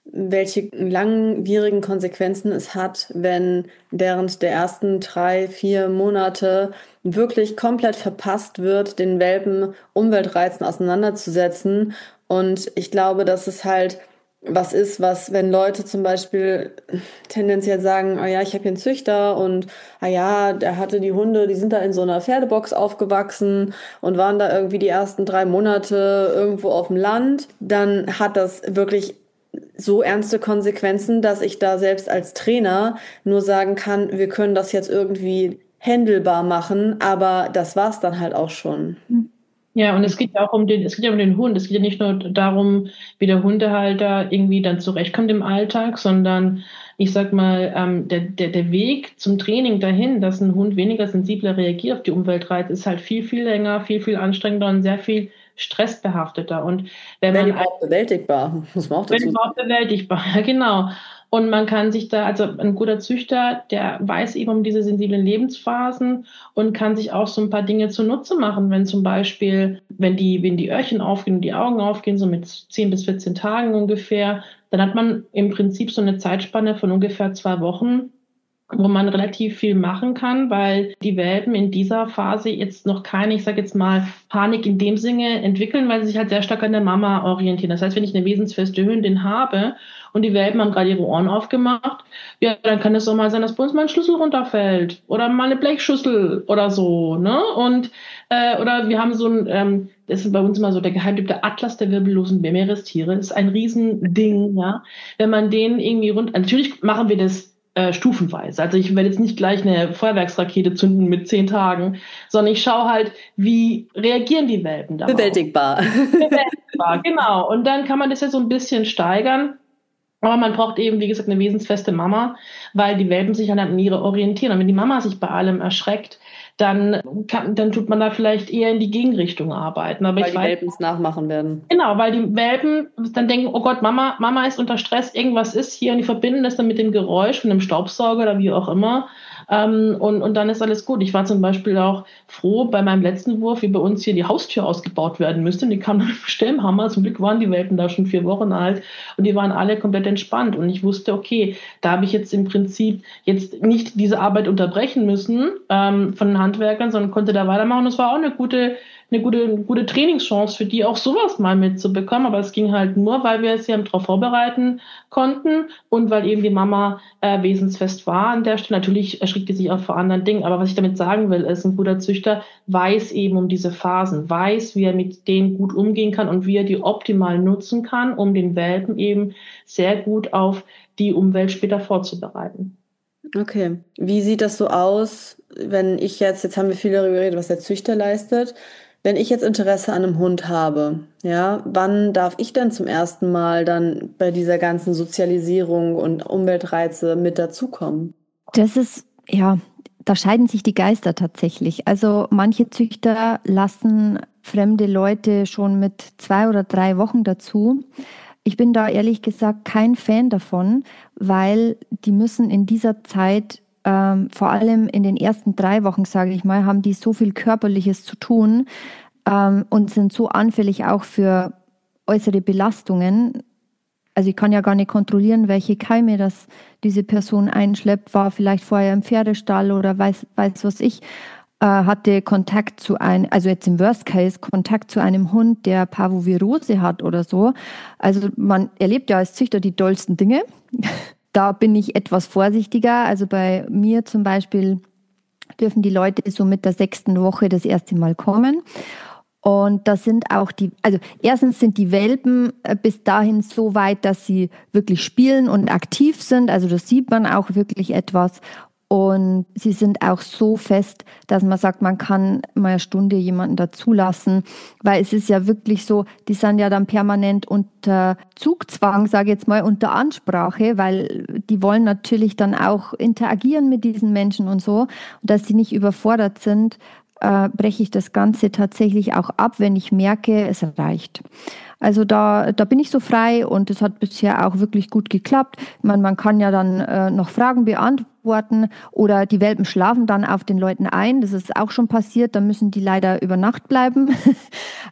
welche langwierigen Konsequenzen es hat, wenn während der ersten drei, vier Monate wirklich komplett verpasst wird, den Welpen Umweltreizen auseinanderzusetzen. Und ich glaube, dass es halt was ist, was, wenn Leute zum Beispiel tendenziell sagen, ah ja, ich habe hier einen Züchter und ah ja, der hatte die Hunde, die sind da in so einer Pferdebox aufgewachsen und waren da irgendwie die ersten drei Monate irgendwo auf dem Land, dann hat das wirklich so ernste Konsequenzen, dass ich da selbst als Trainer nur sagen kann, wir können das jetzt irgendwie handelbar machen, aber das war's dann halt auch schon. Ja, und es geht ja auch um den, es geht ja um den Hund. Es geht ja nicht nur darum, wie der Hundehalter irgendwie dann zurechtkommt im Alltag, sondern ich sag mal, ähm, der, der, der Weg zum Training dahin, dass ein Hund weniger sensibler reagiert auf die Umweltreize, ist halt viel, viel länger, viel, viel anstrengender und sehr viel stressbehafteter. Und wenn, wenn man überhaupt bewältigbar, muss man auch dazu sagen. Wenn überhaupt bewältigbar, ja, genau. Und man kann sich da, also ein guter Züchter, der weiß eben um diese sensiblen Lebensphasen und kann sich auch so ein paar Dinge zunutze machen, wenn zum Beispiel, wenn die, wenn die Öhrchen aufgehen und die Augen aufgehen, so mit zehn bis vierzehn Tagen ungefähr, dann hat man im Prinzip so eine Zeitspanne von ungefähr zwei Wochen, wo man relativ viel machen kann, weil die Welpen in dieser Phase jetzt noch keine, ich sage jetzt mal, Panik in dem Sinne entwickeln, weil sie sich halt sehr stark an der Mama orientieren. Das heißt, wenn ich eine wesensfeste Hündin habe und die Welpen haben gerade ihre Ohren aufgemacht, ja, dann kann es auch mal sein, dass bei uns mal ein Schlüssel runterfällt oder mal eine Blechschüssel oder so, ne? Und äh, oder wir haben so ein, ähm, das ist bei uns immer so der Geheimtipp, der Atlas der wirbellosen Meerestiere. Das ist ein Riesending, ja. Wenn man den irgendwie rund, natürlich machen wir das Äh, stufenweise. Also ich werde jetzt nicht gleich eine Feuerwerksrakete zünden mit zehn Tagen, sondern ich schaue halt, wie reagieren die Welpen darauf. Bewältigbar. Bewältigbar, genau. Und dann kann man das ja so ein bisschen steigern. Aber man braucht eben, wie gesagt, eine wesensfeste Mama, weil die Welpen sich an ihre orientieren. Und wenn die Mama sich bei allem erschreckt, dann kann, dann tut man da vielleicht eher in die Gegenrichtung arbeiten. Aber weil ich die weiß, Welpen es nachmachen werden. Genau, weil die Welpen dann denken, oh Gott, Mama, Mama ist unter Stress, irgendwas ist hier, und die verbinden das dann mit dem Geräusch von einem Staubsauger oder wie auch immer. Ähm, und, und dann ist alles gut. Ich war zum Beispiel auch froh bei meinem letzten Wurf, wie bei uns hier die Haustür ausgebaut werden müsste. Und die kam dann mit dem Stemmhammer. Zum Glück waren die Welpen da schon vier Wochen alt und die waren alle komplett entspannt. Und ich wusste, okay, da habe ich jetzt im Prinzip jetzt nicht diese Arbeit unterbrechen müssen ähm, von den Handwerkern, sondern konnte da weitermachen. Und es war auch eine gute eine gute, gute Trainingschance für die, auch sowas mal mitzubekommen. Aber es ging halt nur, weil wir es ja darauf vorbereiten konnten und weil eben die Mama äh, wesensfest war an der Stelle. Natürlich erschrickt die sich auch vor anderen Dingen. Aber was ich damit sagen will, ist, ein guter Züchter weiß eben um diese Phasen, weiß, wie er mit denen gut umgehen kann und wie er die optimal nutzen kann, um den Welpen eben sehr gut auf die Umwelt später vorzubereiten. Okay. Wie sieht das so aus, wenn ich jetzt, jetzt haben wir viel darüber geredet, was der Züchter leistet. Wenn ich jetzt Interesse an einem Hund habe, ja, wann darf ich denn zum ersten Mal dann bei dieser ganzen Sozialisierung und Umweltreize mit dazukommen? Das ist, ja, da scheiden sich die Geister tatsächlich. Also manche Züchter lassen fremde Leute schon mit zwei oder drei Wochen dazu. Ich bin da ehrlich gesagt kein Fan davon, weil die müssen in dieser Zeit, ähm, vor allem in den ersten drei Wochen, sage ich mal, haben die so viel Körperliches zu tun ähm, und sind so anfällig auch für äußere Belastungen. Also ich kann ja gar nicht kontrollieren, welche Keime das diese Person einschleppt, war vielleicht vorher im Pferdestall oder weiß, weiß was ich. Hatte Kontakt zu einem, also jetzt im Worst Case, Kontakt zu einem Hund, der Parvovirose hat oder so. Also man erlebt ja als Züchter die dollsten Dinge. Da bin ich etwas vorsichtiger. Also bei mir zum Beispiel dürfen die Leute so mit der sechsten Woche das erste Mal kommen. Und das sind auch die, also erstens sind die Welpen bis dahin so weit, dass sie wirklich spielen und aktiv sind. Also das sieht man auch wirklich etwas. Und sie sind auch so fest, dass man sagt, man kann mal eine Stunde jemanden dazulassen, weil es ist ja wirklich so, die sind ja dann permanent unter Zugzwang, sage ich jetzt mal, unter Ansprache, weil die wollen natürlich dann auch interagieren mit diesen Menschen und so. Und dass sie nicht überfordert sind, äh, breche ich das Ganze tatsächlich auch ab, wenn ich merke, es reicht. Also da, da bin ich so frei und es hat bisher auch wirklich gut geklappt. Man, man kann ja dann äh, noch Fragen beantworten oder die Welpen schlafen dann auf den Leuten ein. Das ist auch schon passiert, da müssen die leider über Nacht bleiben.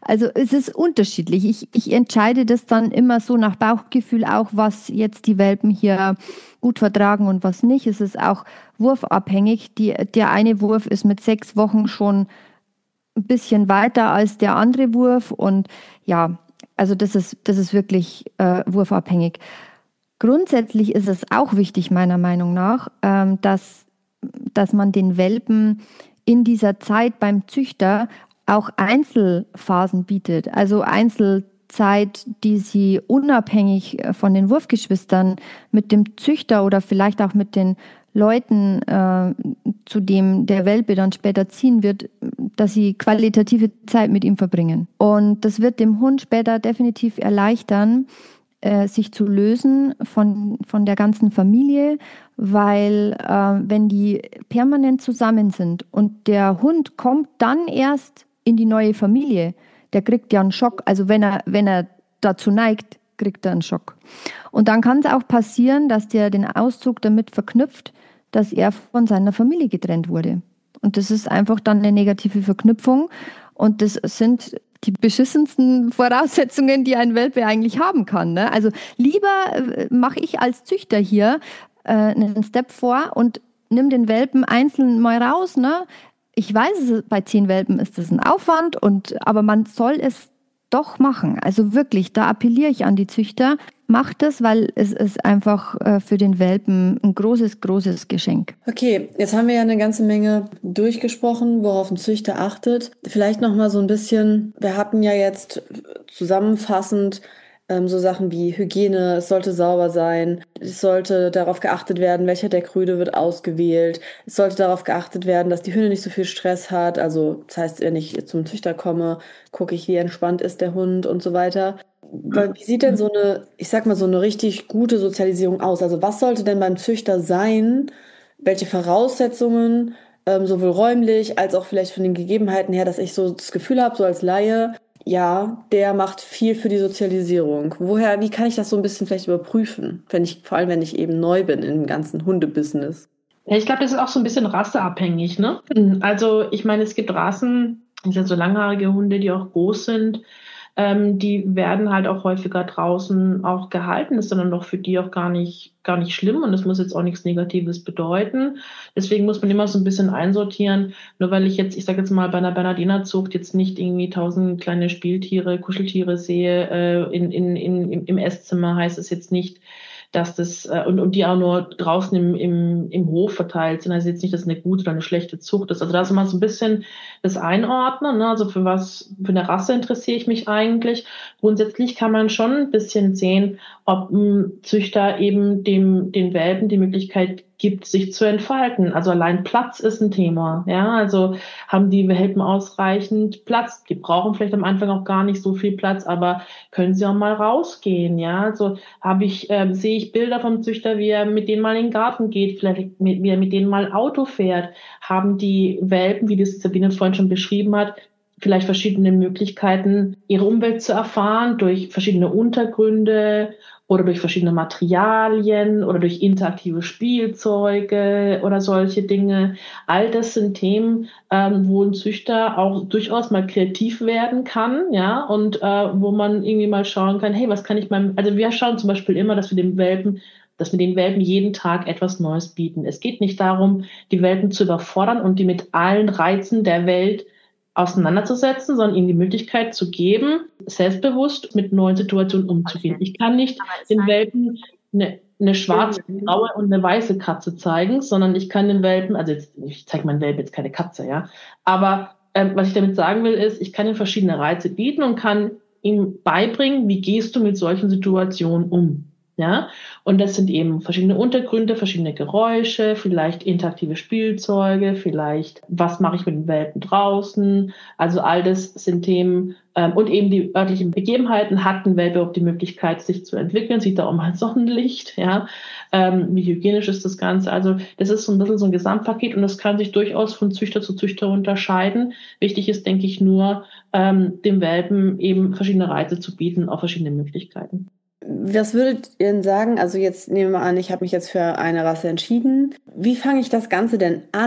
Also es ist unterschiedlich. Ich, ich entscheide das dann immer so nach Bauchgefühl auch, was jetzt die Welpen hier gut vertragen und was nicht. Es ist auch wurfabhängig. Die, der eine Wurf ist mit sechs Wochen schon ein bisschen weiter als der andere Wurf. Und ja, also das ist, das ist wirklich äh, wurfabhängig. Grundsätzlich ist es auch wichtig, meiner Meinung nach, ähm, dass, dass man den Welpen in dieser Zeit beim Züchter auch Einzelphasen bietet. Also Einzelzeit, die sie unabhängig von den Wurfgeschwistern mit dem Züchter oder vielleicht auch mit den Leuten, äh, zu dem der Welpe dann später ziehen wird, dass sie qualitative Zeit mit ihm verbringen. Und das wird dem Hund später definitiv erleichtern, äh, sich zu lösen von, von der ganzen Familie, weil äh, wenn die permanent zusammen sind und der Hund kommt dann erst in die neue Familie, der kriegt ja einen Schock. Also wenn er, wenn er dazu neigt, kriegt er einen Schock. Und dann kann es auch passieren, dass der den Auszug damit verknüpft, dass er von seiner Familie getrennt wurde. Und das ist einfach dann eine negative Verknüpfung. Und das sind die beschissensten Voraussetzungen, die ein Welpe eigentlich haben kann. Ne? Also lieber äh, mache ich als Züchter hier äh, einen Step vor und nimm den Welpen einzeln mal raus. Ne? Ich weiß, bei zehn Welpen ist das ein Aufwand, und, aber man soll es doch machen. Also wirklich, da appelliere ich an die Züchter, macht es, weil es ist einfach äh, für den Welpen ein großes, großes Geschenk. Okay, jetzt haben wir ja eine ganze Menge durchgesprochen, worauf ein Züchter achtet. Vielleicht noch mal so ein bisschen, wir hatten ja jetzt zusammenfassend ähm, so Sachen wie Hygiene, es sollte sauber sein, es sollte darauf geachtet werden, welcher Deckrüde wird ausgewählt, es sollte darauf geachtet werden, dass die Hündin nicht so viel Stress hat, also das heißt, wenn ich zum Züchter komme, gucke ich, wie entspannt ist der Hund und so weiter. Wie sieht denn so eine, ich sag mal, so eine richtig gute Sozialisierung aus? Also was sollte denn beim Züchter sein? Welche Voraussetzungen, ähm, sowohl räumlich als auch vielleicht von den Gegebenheiten her, dass ich so das Gefühl habe, so als Laie, ja, der macht viel für die Sozialisierung. Woher, wie kann ich das so ein bisschen vielleicht überprüfen, wenn ich, vor allem wenn ich eben neu bin im ganzen Hundebusiness? Ja, ich glaube, das ist auch so ein bisschen rasseabhängig, ne? Also ich meine, es gibt Rassen, das sind so langhaarige Hunde, die auch groß sind. Ähm, die werden halt auch häufiger draußen auch gehalten, ist dann doch für die auch gar nicht, gar nicht schlimm, und das muss jetzt auch nichts Negatives bedeuten. Deswegen muss man immer so ein bisschen einsortieren. Nur weil ich jetzt, ich sage jetzt mal, bei einer Bernardinerzucht jetzt nicht irgendwie tausend kleine Spieltiere, Kuscheltiere sehe äh, in, in, in, im Esszimmer, heißt es jetzt nicht, dass das, äh, und, und die auch nur draußen im, im, im Hof verteilt sind. Also jetzt nicht, dass es eine gute oder eine schlechte Zucht ist. Also da ist immer so ein bisschen das Einordnen, ne? Also für was, für eine Rasse interessiere ich mich eigentlich. Grundsätzlich kann man schon ein bisschen sehen, ob ein Züchter eben dem, den Welpen die Möglichkeit gibt, sich zu entfalten. Also allein Platz ist ein Thema. Ja, also haben die Welpen ausreichend Platz? Die brauchen vielleicht am Anfang auch gar nicht so viel Platz, aber können sie auch mal rausgehen? Ja, also habe ich, äh, sehe ich Bilder vom Züchter, wie er mit denen mal in den Garten geht, vielleicht mit, wie er mit denen mal Auto fährt. Haben die Welpen, wie das Sabine vorhin schon beschrieben hat, vielleicht verschiedene Möglichkeiten, ihre Umwelt zu erfahren durch verschiedene Untergründe oder durch verschiedene Materialien oder durch interaktive Spielzeuge oder solche Dinge. All das sind Themen, ähm, wo ein Züchter auch durchaus mal kreativ werden kann, ja, und äh, wo man irgendwie mal schauen kann, hey, was kann ich meinem, also wir schauen zum Beispiel immer, dass wir dem Welpen dass wir den Welpen jeden Tag etwas Neues bieten. Es geht nicht darum, die Welpen zu überfordern und die mit allen Reizen der Welt auseinanderzusetzen, sondern ihnen die Möglichkeit zu geben, selbstbewusst mit neuen Situationen umzugehen. Ich kann nicht den Welpen eine, eine schwarze, graue und eine weiße Katze zeigen, sondern ich kann den Welpen, also jetzt, ich zeige meinen Welpen jetzt keine Katze, ja, aber ähm, was ich damit sagen will, ist, ich kann ihnen verschiedene Reize bieten und kann ihm beibringen, wie gehst du mit solchen Situationen um. Ja, und das sind eben verschiedene Untergründe, verschiedene Geräusche, vielleicht interaktive Spielzeuge, vielleicht was mache ich mit den Welpen draußen. Also all das sind Themen, ähm, und eben die örtlichen Begebenheiten. Hat ein Welpe auch die Möglichkeit, sich zu entwickeln? Sieht er auch mal Sonnenlicht? Ja, ähm, wie hygienisch ist das Ganze? Also das ist so ein bisschen so ein Gesamtpaket, und das kann sich durchaus von Züchter zu Züchter unterscheiden. Wichtig ist, denke ich, nur ähm, dem Welpen eben verschiedene Reize zu bieten, auch verschiedene Möglichkeiten. Was würdet ihr denn sagen? Also jetzt nehmen wir an, ich habe mich jetzt für eine Rasse entschieden. Wie fange ich das Ganze denn an?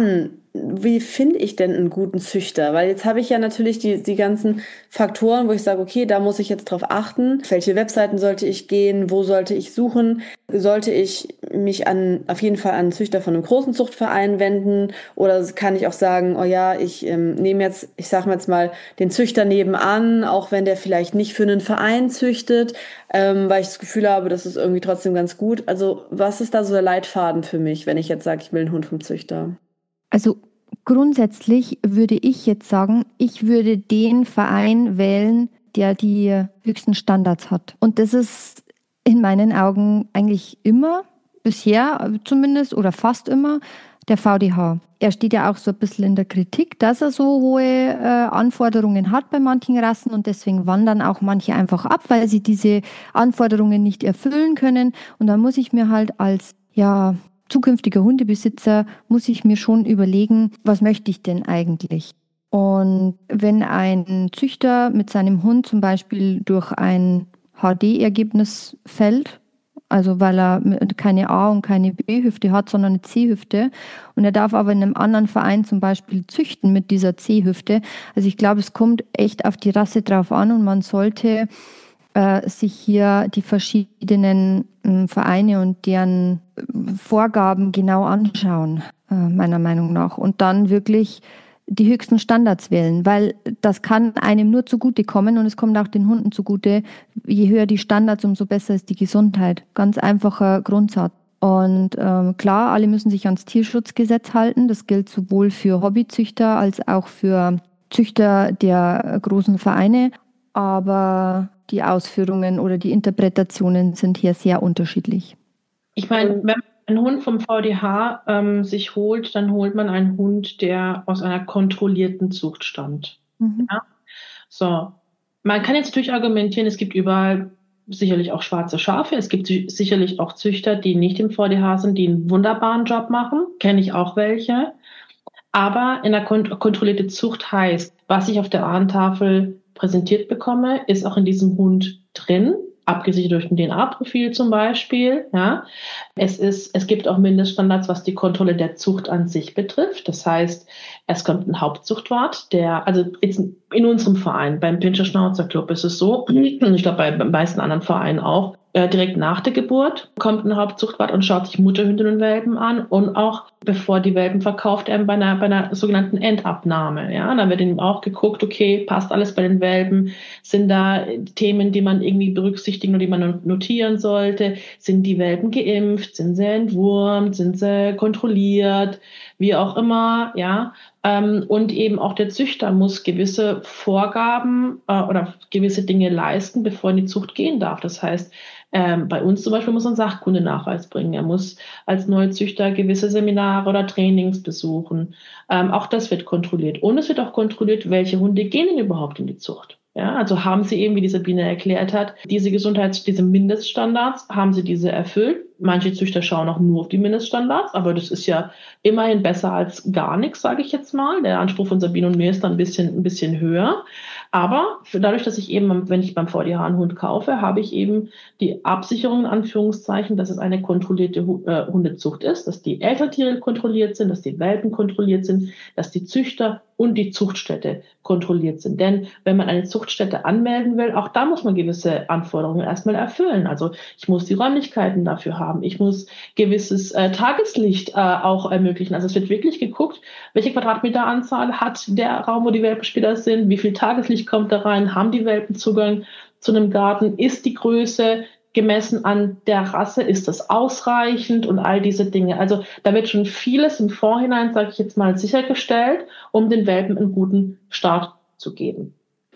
wie finde ich denn einen guten Züchter? Weil jetzt habe ich ja natürlich die, die ganzen Faktoren, wo ich sage, okay, da muss ich jetzt drauf achten. Auf welche Webseiten sollte ich gehen? Wo sollte ich suchen? Sollte ich mich an, auf jeden Fall an einen Züchter von einem großen Zuchtverein wenden? Oder kann ich auch sagen, oh ja, ich ähm, nehme jetzt, ich sage jetzt mal, den Züchter nebenan, auch wenn der vielleicht nicht für einen Verein züchtet, ähm, weil ich das Gefühl habe, das ist irgendwie trotzdem ganz gut. Also was ist da so der Leitfaden für mich, wenn ich jetzt sage, ich will einen Hund vom Züchter? Also grundsätzlich würde ich jetzt sagen, ich würde den Verein wählen, der die höchsten Standards hat. Und das ist in meinen Augen eigentlich immer, bisher zumindest oder fast immer, der V D H. Er steht ja auch so ein bisschen in der Kritik, dass er so hohe äh, Anforderungen hat bei manchen Rassen und deswegen wandern auch manche einfach ab, weil sie diese Anforderungen nicht erfüllen können. Und dann muss ich mir halt als, ja, zukünftiger Hundebesitzer muss ich mir schon überlegen, was möchte ich denn eigentlich? Und wenn ein Züchter mit seinem Hund zum Beispiel durch ein H D-Ergebnis fällt, also weil er keine A- und keine B-Hüfte hat, sondern eine C-Hüfte, und er darf aber in einem anderen Verein zum Beispiel züchten mit dieser C-Hüfte, also ich glaube, es kommt echt auf die Rasse drauf an und man sollte äh, sich hier die verschiedenen äh, Vereine und deren Vorgaben genau anschauen, äh, meiner Meinung nach. Und dann wirklich die höchsten Standards wählen, weil das kann einem nur zugutekommen und es kommt auch den Hunden zugute. Je höher die Standards, umso besser ist die Gesundheit. Ganz einfacher Grundsatz. Und ähm, klar, alle müssen sich ans Tierschutzgesetz halten. Das gilt sowohl für Hobbyzüchter als auch für Züchter der großen Vereine. Aber die Ausführungen oder die Interpretationen sind hier sehr unterschiedlich. Ich meine, wenn man einen Hund vom V D H ähm, sich holt, dann holt man einen Hund, der aus einer kontrollierten Zucht stammt. Mhm. Ja? So, man kann jetzt natürlich argumentieren, es gibt überall sicherlich auch schwarze Schafe. Es gibt sicherlich auch Züchter, die nicht im V D H sind, die einen wunderbaren Job machen. Kenne ich auch welche. Aber in der kont- kontrollierte Zucht heißt, was ich auf der Ahnentafel präsentiert bekomme, ist auch in diesem Hund drin, abgesichert durch ein D N A-Profil zum Beispiel. Ja. Es ist, es gibt auch Mindeststandards, was die Kontrolle der Zucht an sich betrifft. Das heißt, es kommt ein Hauptzuchtwart, der, also jetzt in unserem Verein, beim Pinscher Schnauzer Club ist es so, und ich glaube bei den meisten anderen Vereinen auch, äh, direkt nach der Geburt kommt ein Hauptzuchtwart und schaut sich Mutterhündinnen und Welpen an und auch bevor die Welpen verkauft werden bei einer, bei einer sogenannten Endabnahme. Ja, dann wird eben auch geguckt, okay, passt alles bei den Welpen? Sind da Themen, die man irgendwie berücksichtigen oder die man notieren sollte? Sind die Welpen geimpft? Sind sie entwurmt? Sind sie kontrolliert? Wie auch immer, ja. Ähm, und eben auch der Züchter muss gewisse Vorgaben äh, oder gewisse Dinge leisten, bevor er in die Zucht gehen darf. Das heißt, ähm, bei uns zum Beispiel muss man einen Sachkundenachweis bringen. Er muss als Neuzüchter gewisse Seminare oder Trainings besuchen. Ähm, auch das wird kontrolliert. Und es wird auch kontrolliert, welche Hunde gehen denn überhaupt in die Zucht. Ja, also haben sie eben, wie die Sabine erklärt hat, diese Gesundheits-, diese Mindeststandards, haben sie diese erfüllt? Manche Züchter schauen auch nur auf die Mindeststandards, aber das ist ja immerhin besser als gar nichts, sage ich jetzt mal. Der Anspruch von Sabine und mir ist dann ein bisschen, ein bisschen höher. Aber dadurch, dass ich eben, wenn ich beim V D H einen Hund kaufe, habe ich eben die Absicherung in Anführungszeichen, dass es eine kontrollierte äh, Hundezucht ist, dass die Elterntiere kontrolliert sind, dass die Welpen kontrolliert sind, dass die Züchter und die Zuchtstätte kontrolliert sind. Denn wenn man eine Zuchtstätte anmelden will, auch da muss man gewisse Anforderungen erstmal erfüllen. Also ich muss die Räumlichkeiten dafür haben. Ich muss gewisses äh, Tageslicht äh, auch ermöglichen. Also es wird wirklich geguckt, welche Quadratmeteranzahl hat der Raum, wo die Welpen später sind, wie viel Tageslicht kommt da rein, haben die Welpen Zugang zu einem Garten, ist die Größe gemessen an der Rasse, ist das ausreichend und all diese Dinge. Also da wird schon vieles im Vorhinein, sage ich jetzt mal, sichergestellt, um den Welpen einen guten Start zu geben.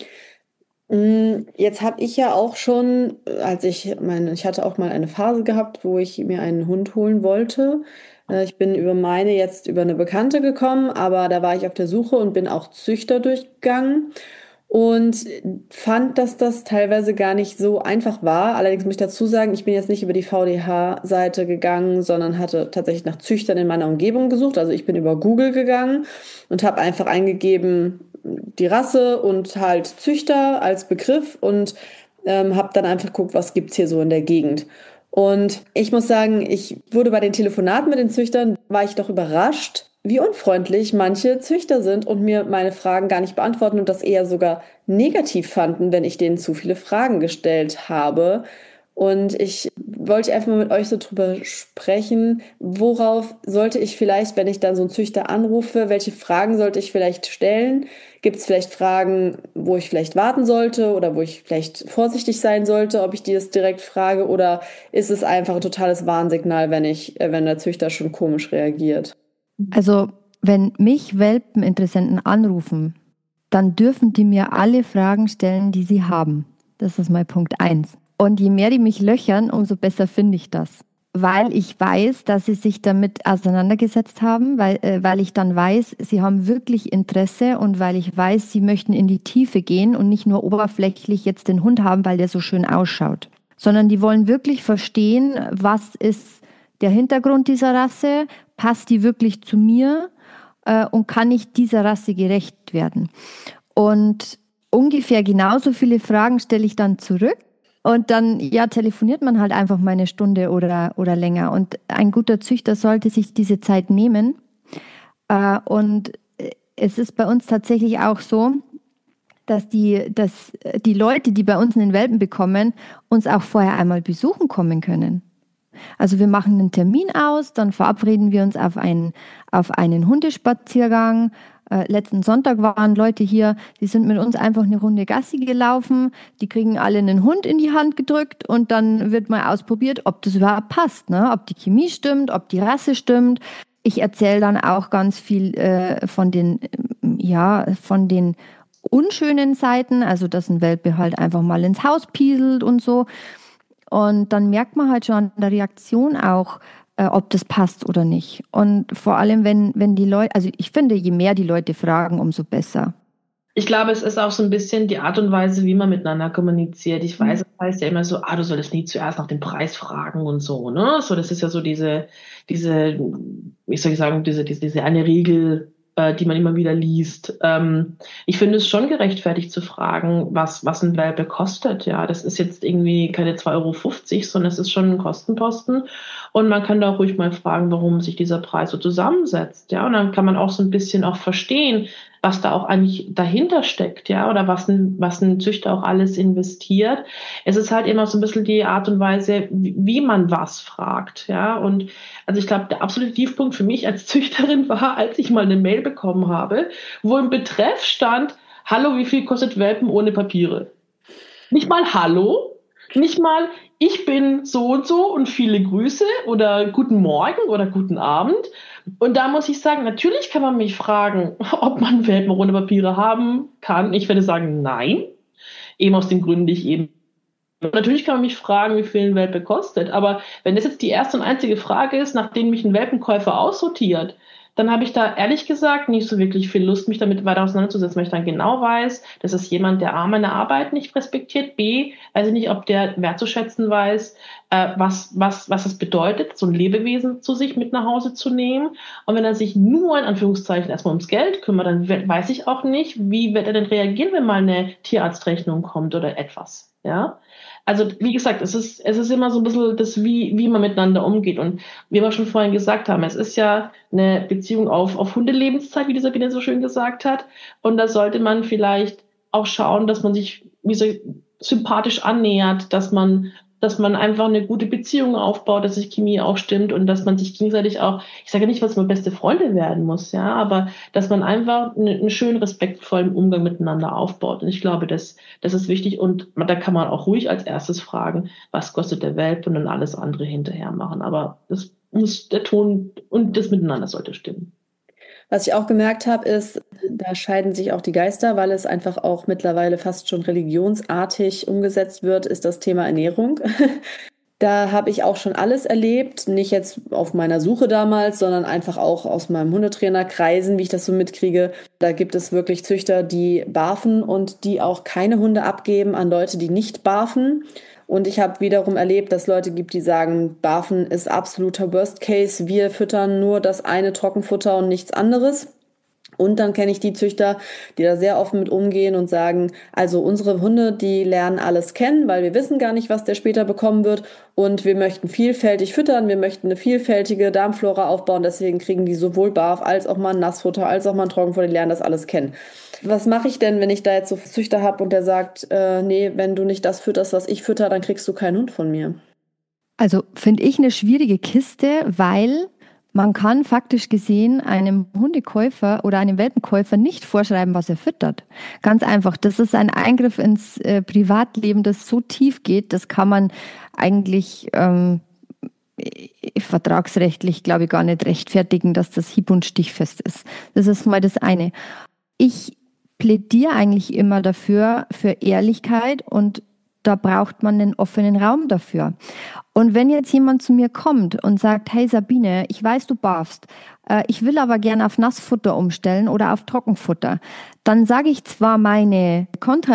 Jetzt habe ich ja auch schon, als ich meine, ich hatte auch mal eine Phase gehabt, wo ich mir einen Hund holen wollte. Ich bin über meine jetzt über eine Bekannte gekommen, aber da war ich auf der Suche und bin auch Züchter durchgegangen und fand, dass das teilweise gar nicht so einfach war. Allerdings muss ich dazu sagen, ich bin jetzt nicht über die V D H-Seite gegangen, sondern hatte tatsächlich nach Züchtern in meiner Umgebung gesucht. Also ich bin über Google gegangen und habe einfach eingegeben, die Rasse und halt Züchter als Begriff und ähm, habe dann einfach geguckt, was gibt's hier so in der Gegend. Und ich muss sagen, ich wurde bei den Telefonaten mit den Züchtern, war ich doch überrascht, wie unfreundlich manche Züchter sind und mir meine Fragen gar nicht beantworten und das eher sogar negativ fanden, wenn ich denen zu viele Fragen gestellt habe. Und ich wollte einfach mal mit euch so drüber sprechen, worauf sollte ich vielleicht, wenn ich dann so einen Züchter anrufe, welche Fragen sollte ich vielleicht stellen? Gibt es vielleicht Fragen, wo ich vielleicht warten sollte oder wo ich vielleicht vorsichtig sein sollte, ob ich die das direkt frage? Oder ist es einfach ein totales Warnsignal, wenn ich, äh, wenn der Züchter schon komisch reagiert? Also, wenn mich Welpeninteressenten anrufen, dann dürfen die mir alle Fragen stellen, die sie haben. Das ist mein Punkt eins. Und je mehr die mich löchern, umso besser finde ich das. Weil ich weiß, dass sie sich damit auseinandergesetzt haben, weil, äh, weil ich dann weiß, sie haben wirklich Interesse und weil ich weiß, sie möchten in die Tiefe gehen und nicht nur oberflächlich jetzt den Hund haben, weil der so schön ausschaut. Sondern die wollen wirklich verstehen, was ist der Hintergrund dieser Rasse, passt die wirklich zu mir äh, und kann ich dieser Rasse gerecht werden. Und ungefähr genauso viele Fragen stelle ich dann zurück. Und dann, ja, telefoniert man halt einfach mal eine Stunde oder, oder länger. Und ein guter Züchter sollte sich diese Zeit nehmen. Äh, und es ist bei uns tatsächlich auch so, dass die, dass die Leute, die bei uns einen Welpen bekommen, uns auch vorher einmal besuchen kommen können. Also wir machen einen Termin aus, dann verabreden wir uns auf einen, auf einen Hundespaziergang. Äh, letzten Sonntag waren Leute hier, die sind mit uns einfach eine Runde Gassi gelaufen. Die kriegen alle einen Hund in die Hand gedrückt und dann wird mal ausprobiert, ob das überhaupt passt, ne? Ob die Chemie stimmt, ob die Rasse stimmt. Ich erzähle dann auch ganz viel äh, von den, ja, von den unschönen Seiten, also dass ein Welpe halt einfach mal ins Haus pieselt und so. Und dann merkt man halt schon an der Reaktion auch, äh, ob das passt oder nicht. Und vor allem, wenn, wenn die Leute, also ich finde, je mehr die Leute fragen, umso besser. Ich glaube, es ist auch so ein bisschen die Art und Weise, wie man miteinander kommuniziert. Ich weiß, es heißt ja immer so, ah, du solltest nie zuerst nach dem Preis fragen und so, ne? So, das ist ja so diese, diese, wie soll ich sagen, diese, diese, diese eine Regel, äh, die man immer wieder liest. Ähm, ich finde es schon gerechtfertigt zu fragen, was, was ein Welpe kostet. Ja, das ist jetzt irgendwie keine zwei Euro fünfzig, sondern es ist schon ein Kostenposten. Und man kann da auch ruhig mal fragen, warum sich dieser Preis so zusammensetzt. Ja, und dann kann man auch so ein bisschen auch verstehen, was da auch eigentlich dahinter steckt, ja, oder was ein, was ein Züchter auch alles investiert. Es ist halt immer so ein bisschen die Art und Weise, wie, wie man was fragt, ja, und also ich glaube, der absolute Tiefpunkt für mich als Züchterin war, als ich mal eine Mail bekommen habe, wo im Betreff stand, hallo, wie viel kostet Welpen ohne Papiere? Nicht mal hallo, nicht mal ich bin so und so und viele Grüße oder guten Morgen oder guten Abend. Und da muss ich sagen, natürlich kann man mich fragen, ob man Welpen ohne Papiere haben kann. Ich werde sagen, nein. Eben aus den Gründen, die ich eben. Natürlich kann man mich fragen, wie viel ein Welpe kostet. Aber wenn das jetzt die erste und einzige Frage ist, nachdem mich ein Welpenkäufer aussortiert, dann habe ich da ehrlich gesagt nicht so wirklich viel Lust, mich damit weiter auseinanderzusetzen, weil ich dann genau weiß, das ist jemand, der A, meine Arbeit nicht respektiert, B, weiß ich nicht, ob der wertzuschätzen weiß, äh, was, was, was es bedeutet, so ein Lebewesen zu sich mit nach Hause zu nehmen. Und wenn er sich nur in Anführungszeichen erstmal ums Geld kümmert, dann weiß ich auch nicht, wie wird er denn reagieren, wenn mal eine Tierarztrechnung kommt oder etwas, ja. Also, wie gesagt, es ist, es ist immer so ein bisschen das, wie, wie man miteinander umgeht. Und wie wir schon vorhin gesagt haben, es ist ja eine Beziehung auf, auf Hundelebenszeit, wie die Sabine so schön gesagt hat. Und da sollte man vielleicht auch schauen, dass man sich wie so sympathisch annähert, dass man, dass man einfach eine gute Beziehung aufbaut, dass sich Chemie auch stimmt und dass man sich gegenseitig auch, ich sage nicht, dass man beste Freunde werden muss, ja, aber dass man einfach einen, einen schönen, respektvollen Umgang miteinander aufbaut. Und ich glaube, das, das ist wichtig und da kann man auch ruhig als erstes fragen, was kostet der Welpe und dann alles andere hinterher machen. Aber das muss der Ton und das Miteinander sollte stimmen. Was ich auch gemerkt habe, ist, da scheiden sich auch die Geister, weil es einfach auch mittlerweile fast schon religionsartig umgesetzt wird, ist das Thema Ernährung. Da habe ich auch schon alles erlebt, nicht jetzt auf meiner Suche damals, sondern einfach auch aus meinem Hundetrainerkreisen, wie ich das so mitkriege. Da gibt es wirklich Züchter, die barfen und die auch keine Hunde abgeben an Leute, die nicht barfen. Und ich habe wiederum erlebt, dass es Leute gibt, die sagen, barfen ist absoluter Worst Case. Wir füttern nur das eine Trockenfutter und nichts anderes. Und dann kenne ich die Züchter, die da sehr offen mit umgehen und sagen, also unsere Hunde, die lernen alles kennen, weil wir wissen gar nicht, was der später bekommen wird. Und wir möchten vielfältig füttern, wir möchten eine vielfältige Darmflora aufbauen. Deswegen kriegen die sowohl Barf als auch mal ein Nassfutter, als auch mal ein Trockenfutter, die lernen das alles kennen. Was mache ich denn, wenn ich da jetzt so einen Züchter habe und der sagt, äh, nee, wenn du nicht das fütterst, was ich fütter, dann kriegst du keinen Hund von mir? Also finde ich eine schwierige Kiste, weil man kann faktisch gesehen einem Hundekäufer oder einem Welpenkäufer nicht vorschreiben, was er füttert. Ganz einfach. Das ist ein Eingriff ins äh, Privatleben, das so tief geht, das kann man eigentlich ähm, vertragsrechtlich, glaube ich, gar nicht rechtfertigen, dass das hieb- und stichfest ist. Das ist mal das eine. Ich plädiere eigentlich immer dafür, für Ehrlichkeit, und da braucht man einen offenen Raum dafür. Und wenn jetzt jemand zu mir kommt und sagt, hey Sabine, ich weiß, du barfst, äh, ich will aber gerne auf Nassfutter umstellen oder auf Trockenfutter, dann sage ich zwar meine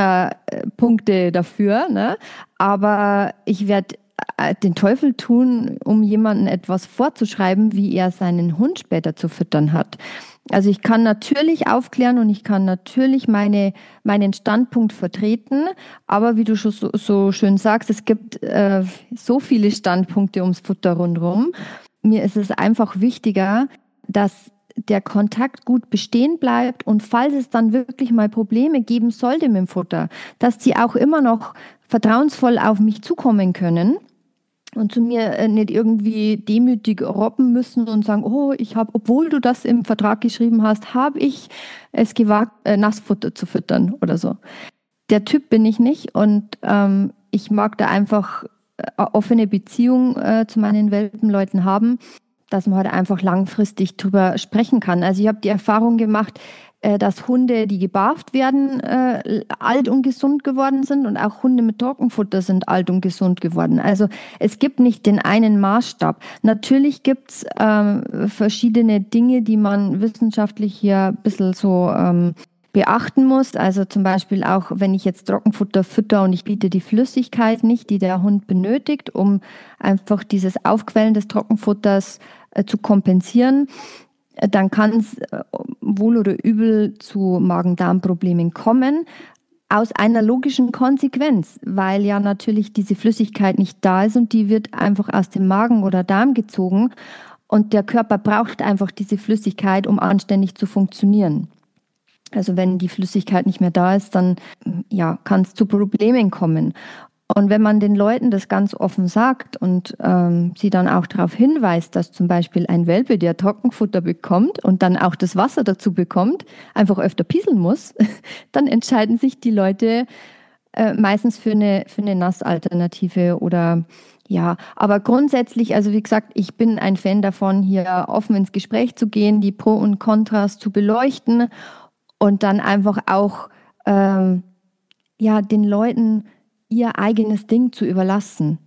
Kontrapunkte dafür, ne, aber ich werde den Teufel tun, um jemandem etwas vorzuschreiben, wie er seinen Hund später zu füttern hat. Also ich kann natürlich aufklären und ich kann natürlich meine, meinen Standpunkt vertreten, aber wie du schon so, so schön sagst, es gibt äh, so viele Standpunkte ums Futter rundherum. Mir ist es einfach wichtiger, dass der Kontakt gut bestehen bleibt, und falls es dann wirklich mal Probleme geben sollte mit dem Futter, dass sie auch immer noch vertrauensvoll auf mich zukommen können und zu mir nicht irgendwie demütig robben müssen und sagen, oh, ich habe, obwohl du das im Vertrag geschrieben hast, habe ich es gewagt, äh, Nassfutter zu füttern oder so. Der Typ bin ich nicht, und ähm, ich mag da einfach eine offene Beziehung äh, zu meinen Welpenleuten haben, dass man halt einfach langfristig drüber sprechen kann. Also ich habe die Erfahrung gemacht, dass Hunde, die gebarft werden, äh, alt und gesund geworden sind, und auch Hunde mit Trockenfutter sind alt und gesund geworden. Also es gibt nicht den einen Maßstab. Natürlich gibt es ähm, verschiedene Dinge, die man wissenschaftlich hier ein bisschen so ähm, beachten muss. Also zum Beispiel auch, wenn ich jetzt Trockenfutter fütter und ich biete die Flüssigkeit nicht, die der Hund benötigt, um einfach dieses Aufquellen des Trockenfutters äh, zu kompensieren, dann kann es wohl oder übel zu Magen-Darm-Problemen kommen, aus einer logischen Konsequenz, weil ja natürlich diese Flüssigkeit nicht da ist und die wird einfach aus dem Magen oder Darm gezogen, und der Körper braucht einfach diese Flüssigkeit, um anständig zu funktionieren. Also wenn die Flüssigkeit nicht mehr da ist, dann ja, kann es zu Problemen kommen. Und wenn man den Leuten das ganz offen sagt und ähm, sie dann auch darauf hinweist, dass zum Beispiel ein Welpe, der Trockenfutter bekommt und dann auch das Wasser dazu bekommt, einfach öfter pieseln muss, dann entscheiden sich die Leute äh, meistens für eine, für eine Nassalternative oder ja. Aber grundsätzlich, also wie gesagt, ich bin ein Fan davon, hier offen ins Gespräch zu gehen, die Pro und Kontras zu beleuchten und dann einfach auch ähm, ja, den Leuten ihr eigenes Ding zu überlassen.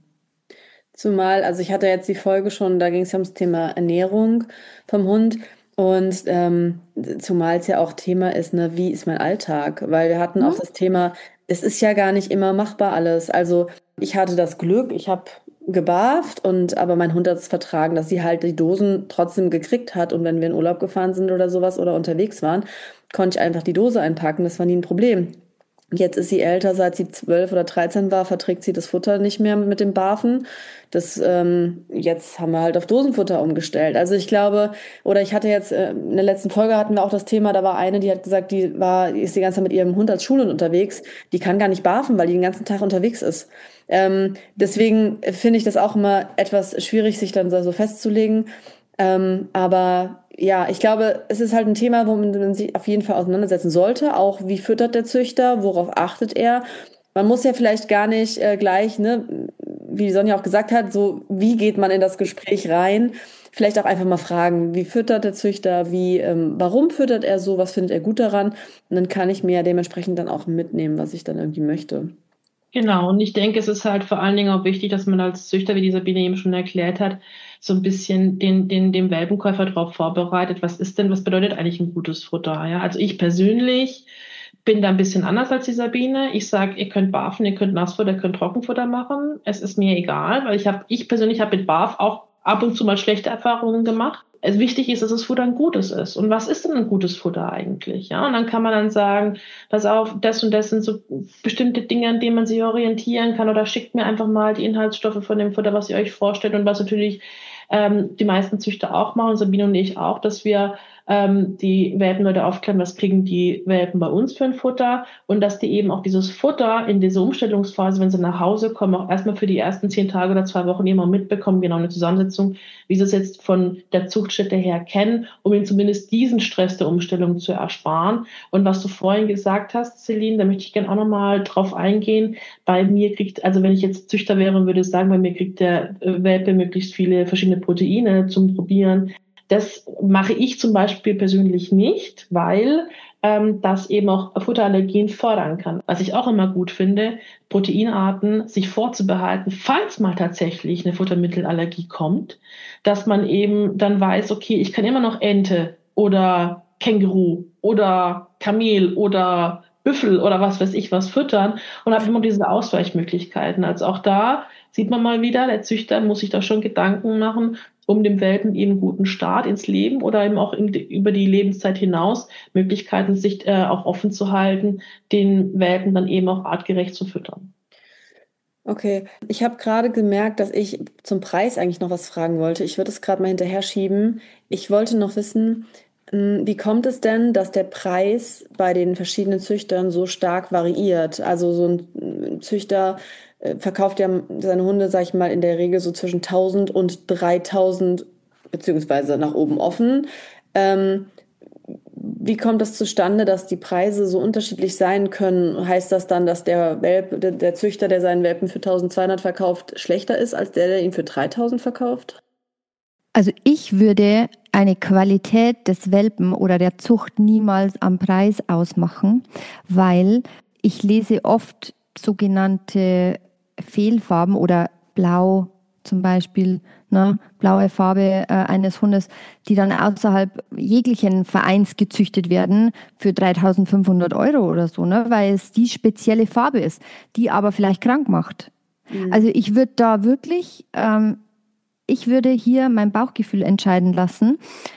Zumal, also ich hatte jetzt die Folge schon, da ging es ja ums Thema Ernährung vom Hund, und ähm, zumal es ja auch Thema ist, ne, wie ist mein Alltag? Weil wir hatten auch Hm? das Thema, es ist ja gar nicht immer machbar alles. Also ich hatte das Glück, ich habe gebarft, und aber mein Hund hat es vertragen, dass sie halt die Dosen trotzdem gekriegt hat, und wenn wir in Urlaub gefahren sind oder sowas oder unterwegs waren, konnte ich einfach die Dose einpacken, das war nie ein Problem. Jetzt ist sie älter, seit sie zwölf oder dreizehn war, verträgt sie das Futter nicht mehr mit dem Barfen. Das, ähm, jetzt haben wir halt auf Dosenfutter umgestellt. Also ich glaube, oder ich hatte jetzt, äh, in der letzten Folge hatten wir auch das Thema, da war eine, die hat gesagt, die war, die ist die ganze Zeit mit ihrem Hund als Schulhund unterwegs. Die kann gar nicht barfen, weil die den ganzen Tag unterwegs ist. Ähm, deswegen finde ich das auch immer etwas schwierig, sich dann so festzulegen. Ähm, aber ja, ich glaube, es ist halt ein Thema, womit man sich auf jeden Fall auseinandersetzen sollte. Auch wie füttert der Züchter, worauf achtet er? Man muss ja vielleicht gar nicht äh, gleich, ne, wie Sonja auch gesagt hat, so wie geht man in das Gespräch rein? Vielleicht auch einfach mal fragen, wie füttert der Züchter, wie, ähm, warum füttert er so, was findet er gut daran? Und dann kann ich mir ja dementsprechend dann auch mitnehmen, was ich dann irgendwie möchte. Genau, und ich denke, es ist halt vor allen Dingen auch wichtig, dass man als Züchter, wie die Sabine eben schon erklärt hat, so ein bisschen den, den, den Welpenkäufer darauf vorbereitet, was ist denn, was bedeutet eigentlich ein gutes Futter? Ja? Also ich persönlich bin da ein bisschen anders als die Sabine. Ich sage, ihr könnt barfen, ihr könnt Nassfutter, ihr könnt Trockenfutter machen. Es ist mir egal, weil ich habe, ich persönlich habe mit Barf auch ab und zu mal schlechte Erfahrungen gemacht. es wichtig ist, dass das Futter ein gutes ist. Und was ist denn ein gutes Futter eigentlich? Ja, und dann kann man dann sagen, pass auf, das und das sind so bestimmte Dinge, an denen man sich orientieren kann, oder schickt mir einfach mal die Inhaltsstoffe von dem Futter, was ihr euch vorstellt, und was natürlich ähm, die meisten Züchter auch machen, Sabine und ich auch, dass wir ähm, die Welpenleute aufklären, was kriegen die Welpen bei uns für ein Futter, und dass die eben auch dieses Futter in dieser Umstellungsphase, wenn sie nach Hause kommen, auch erstmal für die ersten zehn Tage oder zwei Wochen immer mitbekommen, genau eine Zusammensetzung, wie sie es jetzt von der Zuchtstätte her kennen, um ihnen zumindest diesen Stress der Umstellung zu ersparen. Und was du vorhin gesagt hast, Celine, da möchte ich gerne auch nochmal drauf eingehen. Bei mir kriegt, also wenn ich jetzt Züchter wäre, würde ich sagen, bei mir kriegt der Welpe möglichst viele verschiedene Proteine zum Probieren. Das mache ich zum Beispiel persönlich nicht, weil ähm, das eben auch Futterallergien fördern kann. Was ich auch immer gut finde, Proteinarten sich vorzubehalten, falls mal tatsächlich eine Futtermittelallergie kommt, dass man eben dann weiß, okay, ich kann immer noch Ente oder Känguru oder Kamel oder Büffel oder was weiß ich was füttern und habe immer diese Ausweichmöglichkeiten. Also auch da sieht man mal wieder, der Züchter muss sich da schon Gedanken machen, um dem Welpen eben einen guten Start ins Leben oder eben auch in, über die Lebenszeit hinaus Möglichkeiten, sich äh, auch offen zu halten, den Welpen dann eben auch artgerecht zu füttern. Okay, ich habe gerade gemerkt, dass ich zum Preis eigentlich noch was fragen wollte. Ich würde es gerade mal hinterher schieben. Ich wollte noch wissen, wie kommt es denn, dass der Preis bei den verschiedenen Züchtern so stark variiert? Also so ein Züchter äh, verkauft ja seine Hunde, sag ich mal, in der Regel so zwischen tausend und dreitausend, beziehungsweise nach oben offen. Ähm, wie kommt das zustande, dass die Preise so unterschiedlich sein können? Heißt das dann, dass der Welpe, der, der Züchter, der seinen Welpen für eintausendzweihundert verkauft, schlechter ist als der, der ihn für dreitausend verkauft? Also ich würde eine Qualität des Welpen oder der Zucht niemals am Preis ausmachen, weil ich lese oft sogenannte Fehlfarben oder Blau zum Beispiel, ne, blaue Farbe äh, eines Hundes, die dann außerhalb jeglichen Vereins gezüchtet werden für dreitausendfünfhundert Euro oder so, ne, weil es die spezielle Farbe ist, die aber vielleicht krank macht. Mhm. Also ich würde da wirklich... Ähm, Ich würde hier mein Bauchgefühl entscheiden lassen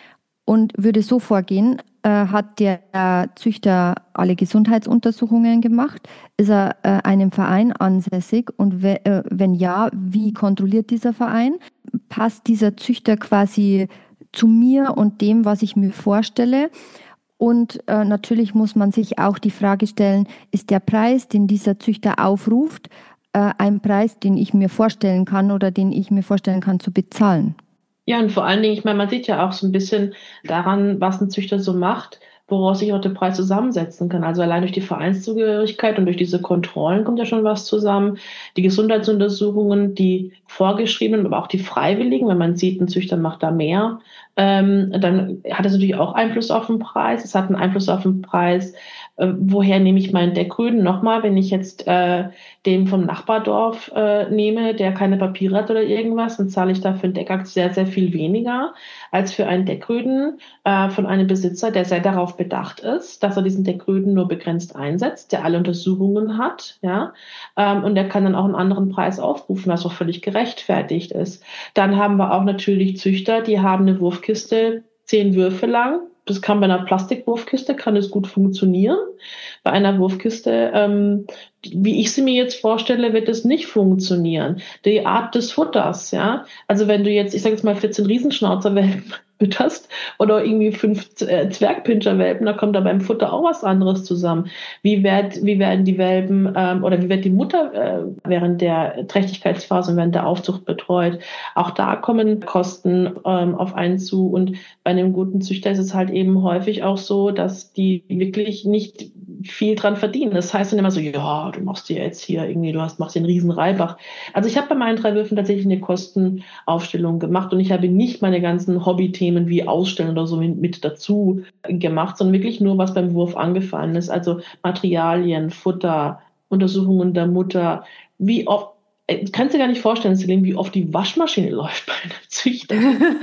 und würde so vorgehen, äh, hat der Züchter alle Gesundheitsuntersuchungen gemacht? Ist er äh, einem Verein ansässig? Und we, äh, wenn ja, wie kontrolliert dieser Verein? Passt dieser Züchter quasi zu mir und dem, was ich mir vorstelle? Und äh, natürlich muss man sich auch die Frage stellen, ist der Preis, den dieser Züchter aufruft, ein Preis, den ich mir vorstellen kann oder den ich mir vorstellen kann zu bezahlen. Ja, und vor allen Dingen, ich meine, man sieht ja auch so ein bisschen daran, was ein Züchter so macht, woraus sich auch der Preis zusammensetzen kann. Also allein durch die Vereinszugehörigkeit und durch diese Kontrollen kommt ja schon was zusammen. Die Gesundheitsuntersuchungen, die vorgeschriebenen, aber auch die freiwilligen, wenn man sieht, ein Züchter macht da mehr, ähm, dann hat es natürlich auch Einfluss auf den Preis. Es hat einen Einfluss auf den Preis, äh, woher nehme ich meinen Deckrüden? Nochmal, wenn ich jetzt äh, den vom Nachbardorf äh, nehme, der keine Papiere hat oder irgendwas, dann zahle ich dafür einen Deckakt sehr, sehr viel weniger als für einen Deckrüden äh, von einem Besitzer, der sehr darauf bedacht ist, dass er diesen Deckrüden nur begrenzt einsetzt, der alle Untersuchungen hat, ja, ähm, und der kann dann auch einen anderen Preis aufrufen, was auch völlig gerechtfertigt ist. Dann haben wir auch natürlich Züchter, die haben eine Wurfkiste, zehn Würfe lang. Das kann bei einer Plastikwurfkiste, kann es gut funktionieren. Bei einer Wurfkiste, ähm, wie ich sie mir jetzt vorstelle, wird es nicht funktionieren. Die Art des Futters, ja. Also wenn du jetzt, ich sage jetzt mal vierzehn Riesenschnauzerwelpen fütterst oder irgendwie fünf äh, Zwergpinscherwelpen, da kommt da beim Futter auch was anderes zusammen. Wie, werd, wie werden die Welpen ähm, oder wie wird die Mutter äh, während der Trächtigkeitsphase und während der Aufzucht betreut? Auch da kommen Kosten ähm, auf einen zu, und bei einem guten Züchter ist es halt eben häufig auch so, dass die wirklich nicht viel dran verdienen. Das heißt dann immer so, ja, du machst dir jetzt hier irgendwie, du hast, machst dir einen riesen Reibach. Also ich habe bei meinen drei Würfen tatsächlich eine Kostenaufstellung gemacht, und ich habe nicht meine ganzen Hobbythemen wie Ausstellen oder so mit dazu gemacht, sondern wirklich nur, was beim Wurf angefallen ist. Also Materialien, Futter, Untersuchungen der Mutter, wie oft, du kannst dir gar nicht vorstellen, Celine, wie oft die Waschmaschine läuft bei einem Züchter.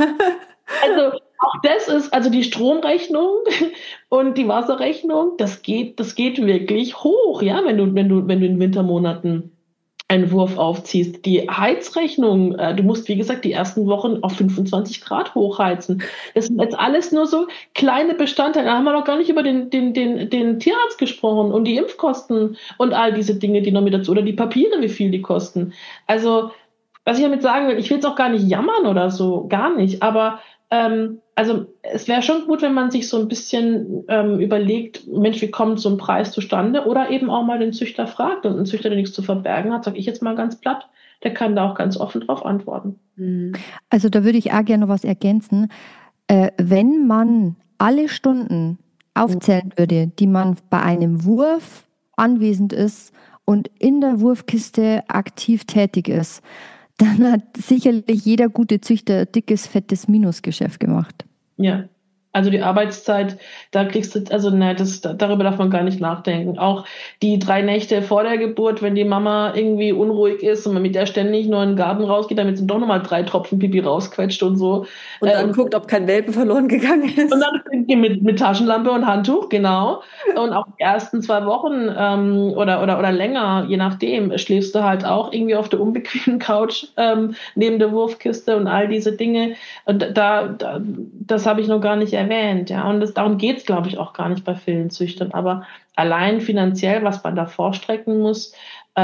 Also auch das ist, also die Stromrechnung und die Wasserrechnung, das geht, das geht wirklich hoch, ja, wenn du, wenn du, wenn du in Wintermonaten einen Wurf aufziehst. Die Heizrechnung, äh, du musst, wie gesagt, die ersten Wochen auf fünfundzwanzig Grad hochheizen. Das sind jetzt alles nur so kleine Bestandteile. Da haben wir noch gar nicht über den, den, den, den Tierarzt gesprochen und die Impfkosten und all diese Dinge, die noch mit dazu, oder die Papiere, wie viel die kosten. Also, was ich damit sagen will, ich will jetzt auch gar nicht jammern oder so, gar nicht, aber ähm, also es wäre schon gut, wenn man sich so ein bisschen ähm, überlegt, Mensch, wie kommt so ein Preis zustande? Oder eben auch mal den Züchter fragt. Und ein Züchter, der nichts zu verbergen hat, sage ich jetzt mal ganz platt, der kann da auch ganz offen drauf antworten. Also da würde ich auch gerne noch was ergänzen. Äh, wenn man alle Stunden aufzählen würde, die man bei einem Wurf anwesend ist und in der Wurfkiste aktiv tätig ist, dann hat sicherlich jeder gute Züchter ein dickes, fettes Minusgeschäft gemacht. Ja, also die Arbeitszeit, da kriegst du, also ne, das, darüber darf man gar nicht nachdenken. Auch die drei Nächte vor der Geburt, wenn die Mama irgendwie unruhig ist und man mit der ständig nur in den Garten rausgeht, damit sie doch nochmal drei Tropfen Pipi rausquetscht und so. Und dann äh, guckt, ob kein Welpe verloren gegangen ist. Und dann mit, mit Taschenlampe und Handtuch, genau. Und auch die ersten zwei Wochen ähm, oder, oder, oder länger, je nachdem, schläfst du halt auch irgendwie auf der unbequemen Couch ähm, neben der Wurfkiste und all diese Dinge. Und da, da das habe ich noch gar nicht erwähnt, ja. Und das, darum geht es, glaube ich, auch gar nicht bei vielen Züchtern. Aber allein finanziell, was man da vorstrecken muss,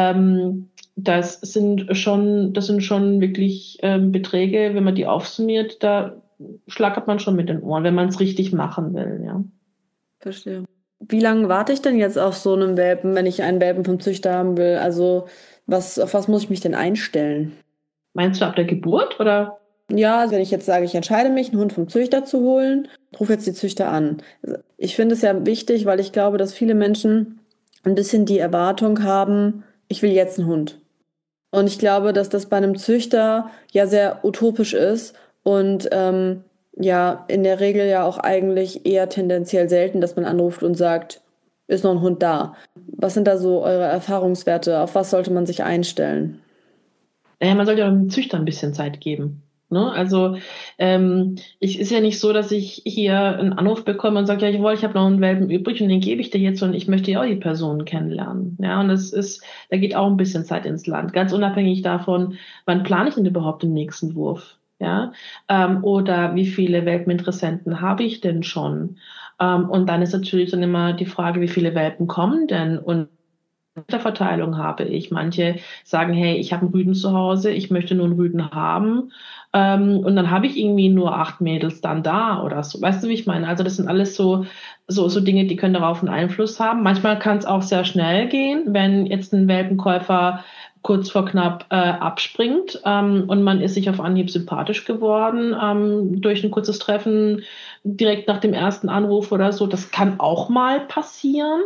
ähm, das sind schon, das sind schon wirklich ähm, Beträge, wenn man die aufsummiert, da schlackert man schon mit den Ohren, wenn man es richtig machen will, ja. Verstehe. Wie lange warte ich denn jetzt auf so einen Welpen, wenn ich einen Welpen vom Züchter haben will? Also was, auf was muss ich mich denn einstellen? Meinst du ab der Geburt oder? Ja, also wenn ich jetzt sage, ich entscheide mich, einen Hund vom Züchter zu holen, rufe jetzt die Züchter an. Ich finde es ja wichtig, weil ich glaube, dass viele Menschen ein bisschen die Erwartung haben, ich will jetzt einen Hund. Und ich glaube, dass das bei einem Züchter ja sehr utopisch ist und ähm, ja, in der Regel ja auch eigentlich eher tendenziell selten, dass man anruft und sagt, ist noch ein Hund da. Was sind da so eure Erfahrungswerte? Auf was sollte man sich einstellen? Naja, man sollte ja dem Züchter ein bisschen Zeit geben. Ne? Also ähm, ich ist ja nicht so, dass ich hier einen Anruf bekomme und sage, ja, jawohl, ich habe noch einen Welpen übrig und den gebe ich dir jetzt und ich möchte ja auch die Person kennenlernen. Ja, und das ist, da geht auch ein bisschen Zeit ins Land. Ganz unabhängig davon, wann plane ich denn überhaupt den nächsten Wurf? Ja, ähm, oder wie viele Welpeninteressenten habe ich denn schon? Ähm, und dann ist natürlich dann immer die Frage, wie viele Welpen kommen denn? Und der Verteilung habe ich. Manche sagen, hey, ich habe einen Rüden zu Hause, ich möchte nur einen Rüden haben. Ähm, und dann habe ich irgendwie nur acht Mädels dann da oder so. Weißt du, wie ich meine? Also das sind alles so, so, so Dinge, die können darauf einen Einfluss haben. Manchmal kann es auch sehr schnell gehen, wenn jetzt ein Welpenkäufer kurz vor knapp äh, abspringt ähm, und man ist sich auf Anhieb sympathisch geworden ähm, durch ein kurzes Treffen direkt nach dem ersten Anruf oder so. Das kann auch mal passieren.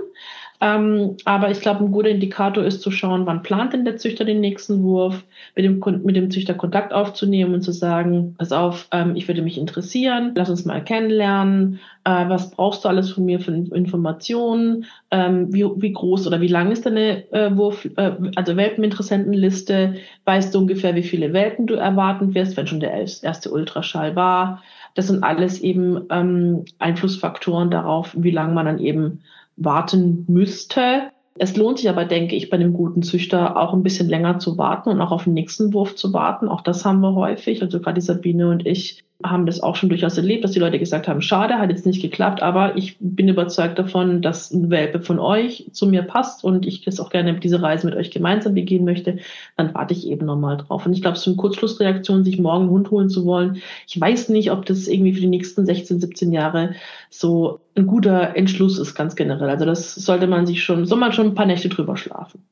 Ähm, aber ich glaube, ein guter Indikator ist zu schauen, wann plant denn der Züchter den nächsten Wurf, mit dem, mit dem Züchter Kontakt aufzunehmen und zu sagen, pass auf, ähm, ich würde mich interessieren, lass uns mal kennenlernen, äh, was brauchst du alles von mir für Informationen, ähm, wie, wie groß oder wie lang ist deine äh, Wurf, äh, also Welpeninteressentenliste, weißt du ungefähr, wie viele Welpen du erwarten wirst, wenn schon der erste Ultraschall war. Das sind alles eben ähm, Einflussfaktoren darauf, wie lange man dann eben warten müsste. Es lohnt sich aber, denke ich, bei einem guten Züchter auch ein bisschen länger zu warten und auch auf den nächsten Wurf zu warten. Auch das haben wir häufig. Also gerade die Sabine und ich haben das auch schon durchaus erlebt, dass die Leute gesagt haben, schade, hat jetzt nicht geklappt, aber ich bin überzeugt davon, dass ein Welpe von euch zu mir passt und ich das auch gerne diese Reise mit euch gemeinsam begehen möchte, dann warte ich eben nochmal drauf. Und ich glaube, so eine Kurzschlussreaktion, sich morgen einen Hund holen zu wollen, ich weiß nicht, ob das irgendwie für die nächsten sechzehn, siebzehn Jahre so ein guter Entschluss ist, ganz generell. Also das sollte man sich schon, soll man schon ein paar Nächte drüber schlafen.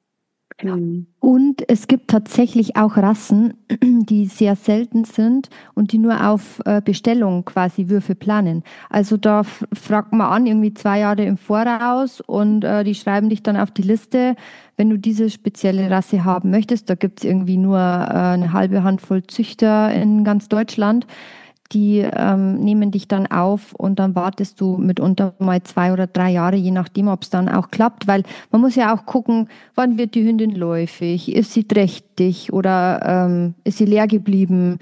Und es gibt tatsächlich auch Rassen, die sehr selten sind und die nur auf Bestellung quasi Würfe planen. Also da fragt man an, irgendwie zwei Jahre im Voraus und äh, die schreiben dich dann auf die Liste, wenn du diese spezielle Rasse haben möchtest. Da gibt es irgendwie nur äh, eine halbe Handvoll Züchter in ganz Deutschland. Die ähm, nehmen dich dann auf und dann wartest du mitunter mal zwei oder drei Jahre, je nachdem, ob es dann auch klappt, weil man muss ja auch gucken, wann wird die Hündin läufig, ist sie trächtig oder ähm, ist sie leer geblieben.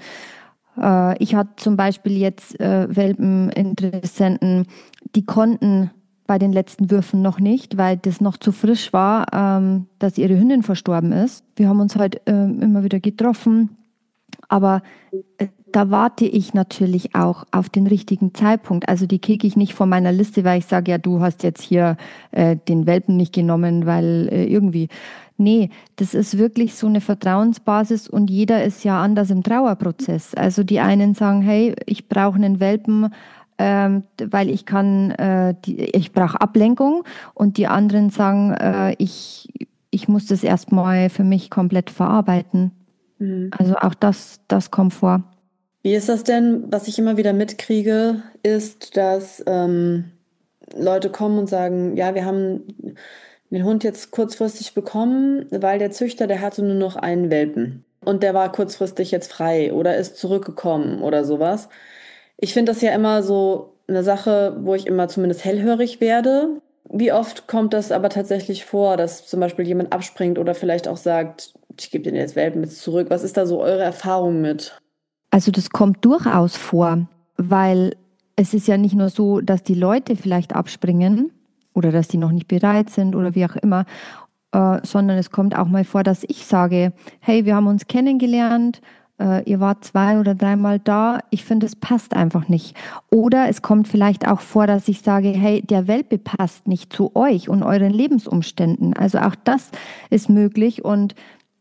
Äh, ich hatte zum Beispiel jetzt äh, Welpeninteressenten, die konnten bei den letzten Würfen noch nicht, weil das noch zu frisch war, ähm, dass ihre Hündin verstorben ist. Wir haben uns halt ähm, immer wieder getroffen, aber äh, da warte ich natürlich auch auf den richtigen Zeitpunkt. Also die kicke ich nicht von meiner Liste, weil ich sage, ja, du hast jetzt hier äh, den Welpen nicht genommen, weil äh, irgendwie. Nee, das ist wirklich so eine Vertrauensbasis und jeder ist ja anders im Trauerprozess. Also die einen sagen, hey, ich brauche einen Welpen, ähm, weil ich kann, äh, die, ich brauche Ablenkung, und die anderen sagen, äh, ich, ich muss das erstmal für mich komplett verarbeiten. Mhm. Also auch das, das kommt vor. Wie ist das denn? Was ich immer wieder mitkriege, ist, dass ähm, Leute kommen und sagen, ja, wir haben den Hund jetzt kurzfristig bekommen, weil der Züchter, der hatte nur noch einen Welpen. Und der war kurzfristig jetzt frei oder ist zurückgekommen oder sowas. Ich finde das ja immer so eine Sache, wo ich immer zumindest hellhörig werde. Wie oft kommt das aber tatsächlich vor, dass zum Beispiel jemand abspringt oder vielleicht auch sagt, ich gebe den jetzt Welpen jetzt zurück. Was ist da so eure Erfahrung mit? Also das kommt durchaus vor, weil es ist ja nicht nur so, dass die Leute vielleicht abspringen oder dass die noch nicht bereit sind oder wie auch immer, äh, sondern es kommt auch mal vor, dass ich sage, hey, wir haben uns kennengelernt, äh, ihr wart zwei oder dreimal da, ich finde, es passt einfach nicht. Oder es kommt vielleicht auch vor, dass ich sage, hey, der Welpe passt nicht zu euch und euren Lebensumständen. Also auch das ist möglich, und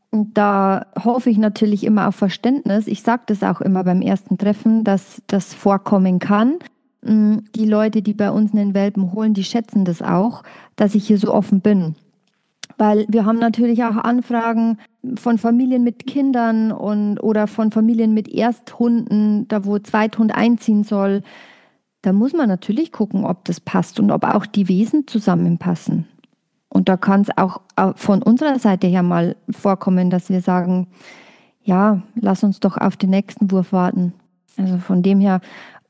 da hoffe ich natürlich immer auf Verständnis. Ich sage das auch immer beim ersten Treffen, dass das vorkommen kann. Die Leute, die bei uns einen Welpen holen, die schätzen das auch, dass ich hier so offen bin. Weil wir haben natürlich auch Anfragen von Familien mit Kindern und, oder von Familien mit Ersthunden, da wo Zweithund einziehen soll. Da muss man natürlich gucken, ob das passt und ob auch die Wesen zusammenpassen. Und da kann es auch von unserer Seite her mal vorkommen, dass wir sagen, ja, lass uns doch auf den nächsten Wurf warten. Also von dem her,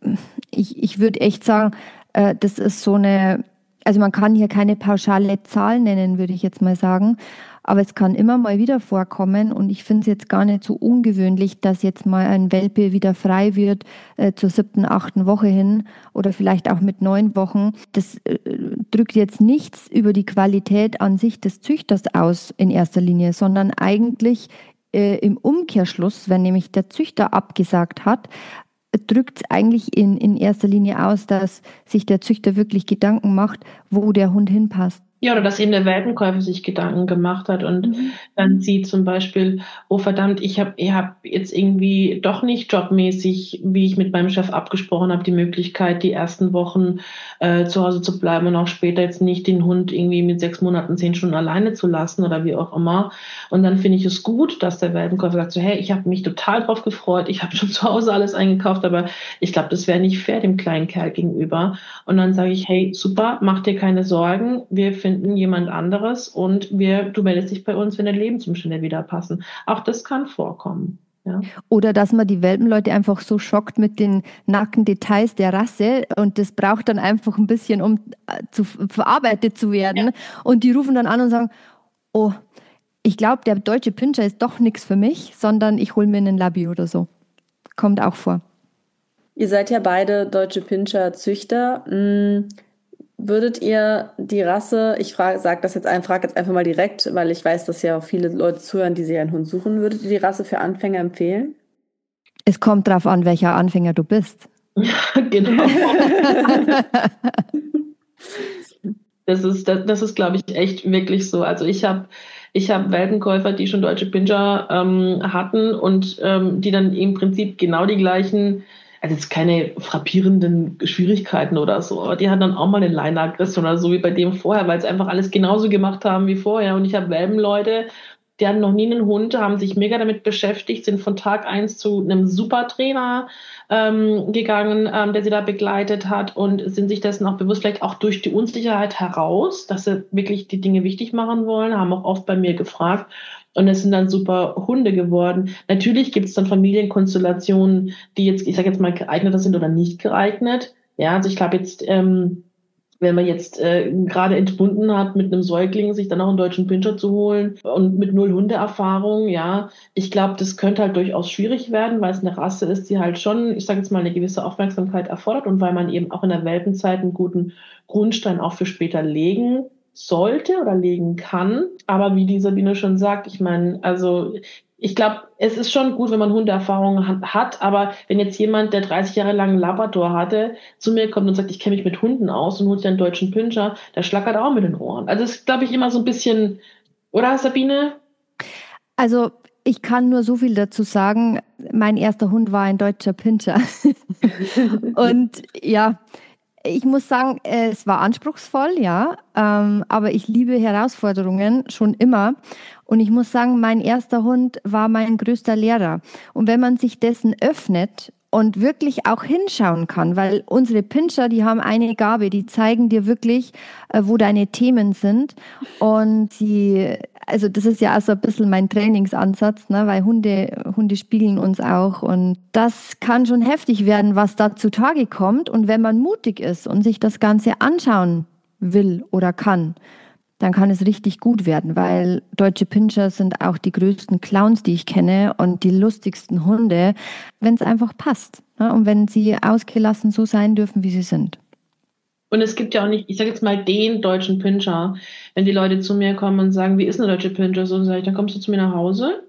ich, ich würde echt sagen, äh, das ist so eine, also man kann hier keine pauschale Zahl nennen, würde ich jetzt mal sagen. Aber es kann immer mal wieder vorkommen, und ich finde es jetzt gar nicht so ungewöhnlich, dass jetzt mal ein Welpe wieder frei wird äh, zur siebten, achten Woche hin oder vielleicht auch mit neun Wochen. Das äh, drückt jetzt nichts über die Qualität an sich des Züchters aus in erster Linie, sondern eigentlich äh, im Umkehrschluss, wenn nämlich der Züchter abgesagt hat, drückt es eigentlich in, in erster Linie aus, dass sich der Züchter wirklich Gedanken macht, wo der Hund hinpasst. Ja, oder dass eben der Welpenkäufer sich Gedanken gemacht hat und mhm. dann sieht zum Beispiel, oh verdammt, ich habe ich hab jetzt irgendwie doch nicht jobmäßig, wie ich mit meinem Chef abgesprochen habe, die Möglichkeit, die ersten Wochen äh, zu Hause zu bleiben und auch später jetzt nicht den Hund irgendwie mit sechs Monaten zehn Stunden alleine zu lassen oder wie auch immer. Und dann finde ich es gut, dass der Welpenkäufer sagt so, hey, ich habe mich total drauf gefreut, ich habe schon zu Hause alles eingekauft, aber ich glaube, das wäre nicht fair dem kleinen Kerl gegenüber. Und dann sage ich, hey, super, mach dir keine Sorgen, wir finden jemand anderes und wir, du meldest dich bei uns, wenn deine Lebensumstände wieder passen. Auch das kann vorkommen. Ja. Oder dass man die Welpenleute einfach so schockt mit den nackten Details der Rasse, und das braucht dann einfach ein bisschen, um zu, verarbeitet zu werden. Ja. Und die rufen dann an und sagen, oh, ich glaube, der deutsche Pinscher ist doch nichts für mich, sondern ich hole mir einen Labi oder so. Kommt auch vor. Ihr seid ja beide deutsche Pinscher-Züchter. Hm. Würdet ihr die Rasse, ich frage, sag das jetzt ein, frage jetzt einfach mal direkt, weil ich weiß, dass ja auch viele Leute zuhören, die sich einen Hund suchen, würdet ihr die Rasse für Anfänger empfehlen? Es kommt darauf an, welcher Anfänger du bist. Ja, genau. das ist, das, das ist, glaube ich, echt wirklich so. Also ich habe ich hab Welpenkäufer, die schon deutsche Pinscher ähm, hatten und ähm, die dann im Prinzip genau die gleichen, also jetzt keine frappierenden Schwierigkeiten oder so, aber die hatten dann auch mal eine Leinenaggression oder so wie bei dem vorher, weil sie einfach alles genauso gemacht haben wie vorher. Und ich habe Welpenleute, die hatten noch nie einen Hund, haben sich mega damit beschäftigt, sind von Tag eins zu einem Supertrainer ähm, gegangen, ähm, der sie da begleitet hat, und sind sich dessen auch bewusst, vielleicht auch durch die Unsicherheit heraus, dass sie wirklich die Dinge wichtig machen wollen, haben auch oft bei mir gefragt. Und es sind dann super Hunde geworden. Natürlich gibt es dann Familienkonstellationen, die jetzt, ich sage jetzt mal, geeigneter sind oder nicht geeignet. Ja, also ich glaube jetzt, ähm, wenn man jetzt äh, gerade entbunden hat mit einem Säugling, sich dann auch einen deutschen Pinscher zu holen und mit null Hundeerfahrung, ja, ich glaube, das könnte halt durchaus schwierig werden, weil es eine Rasse ist, die halt schon, ich sage jetzt mal, eine gewisse Aufmerksamkeit erfordert und weil man eben auch in der Welpenzeit einen guten Grundstein auch für später legen sollte oder legen kann. Aber wie die Sabine schon sagt, ich meine, also ich glaube, es ist schon gut, wenn man Hundeerfahrung hat, aber wenn jetzt jemand, der dreißig Jahre lang einen Labrador hatte, zu mir kommt und sagt, ich kenne mich mit Hunden aus und holt sich einen deutschen Pinscher, der schlackert auch mit den Ohren. Also das ist, glaube ich, immer so ein bisschen, oder Sabine? Also ich kann nur so viel dazu sagen. Mein erster Hund war ein deutscher Pinscher. Und ja, ich muss sagen, es war anspruchsvoll, ja, ähm, aber ich liebe Herausforderungen schon immer. Und ich muss sagen, mein erster Hund war mein größter Lehrer. Und wenn man sich dessen öffnet und wirklich auch hinschauen kann, weil unsere Pinscher, die haben eine Gabe, die zeigen dir wirklich, äh, wo deine Themen sind. Und sie, also das ist ja auch so ein bisschen mein Trainingsansatz, ne? Weil Hunde, Hunde spiegeln uns auch. Und das kann schon heftig werden, was da zutage kommt. Und wenn man mutig ist und sich das Ganze anschauen will oder kann, dann kann es richtig gut werden, weil deutsche Pinscher sind auch die größten Clowns, die ich kenne und die lustigsten Hunde, wenn es einfach passt, ne? Und wenn sie ausgelassen so sein dürfen, wie sie sind. Und es gibt ja auch nicht, ich sage jetzt mal, den deutschen Pinscher. Wenn die Leute zu mir kommen und sagen, wie ist eine deutsche Pinscher? So sage ich, dann kommst du zu mir nach Hause.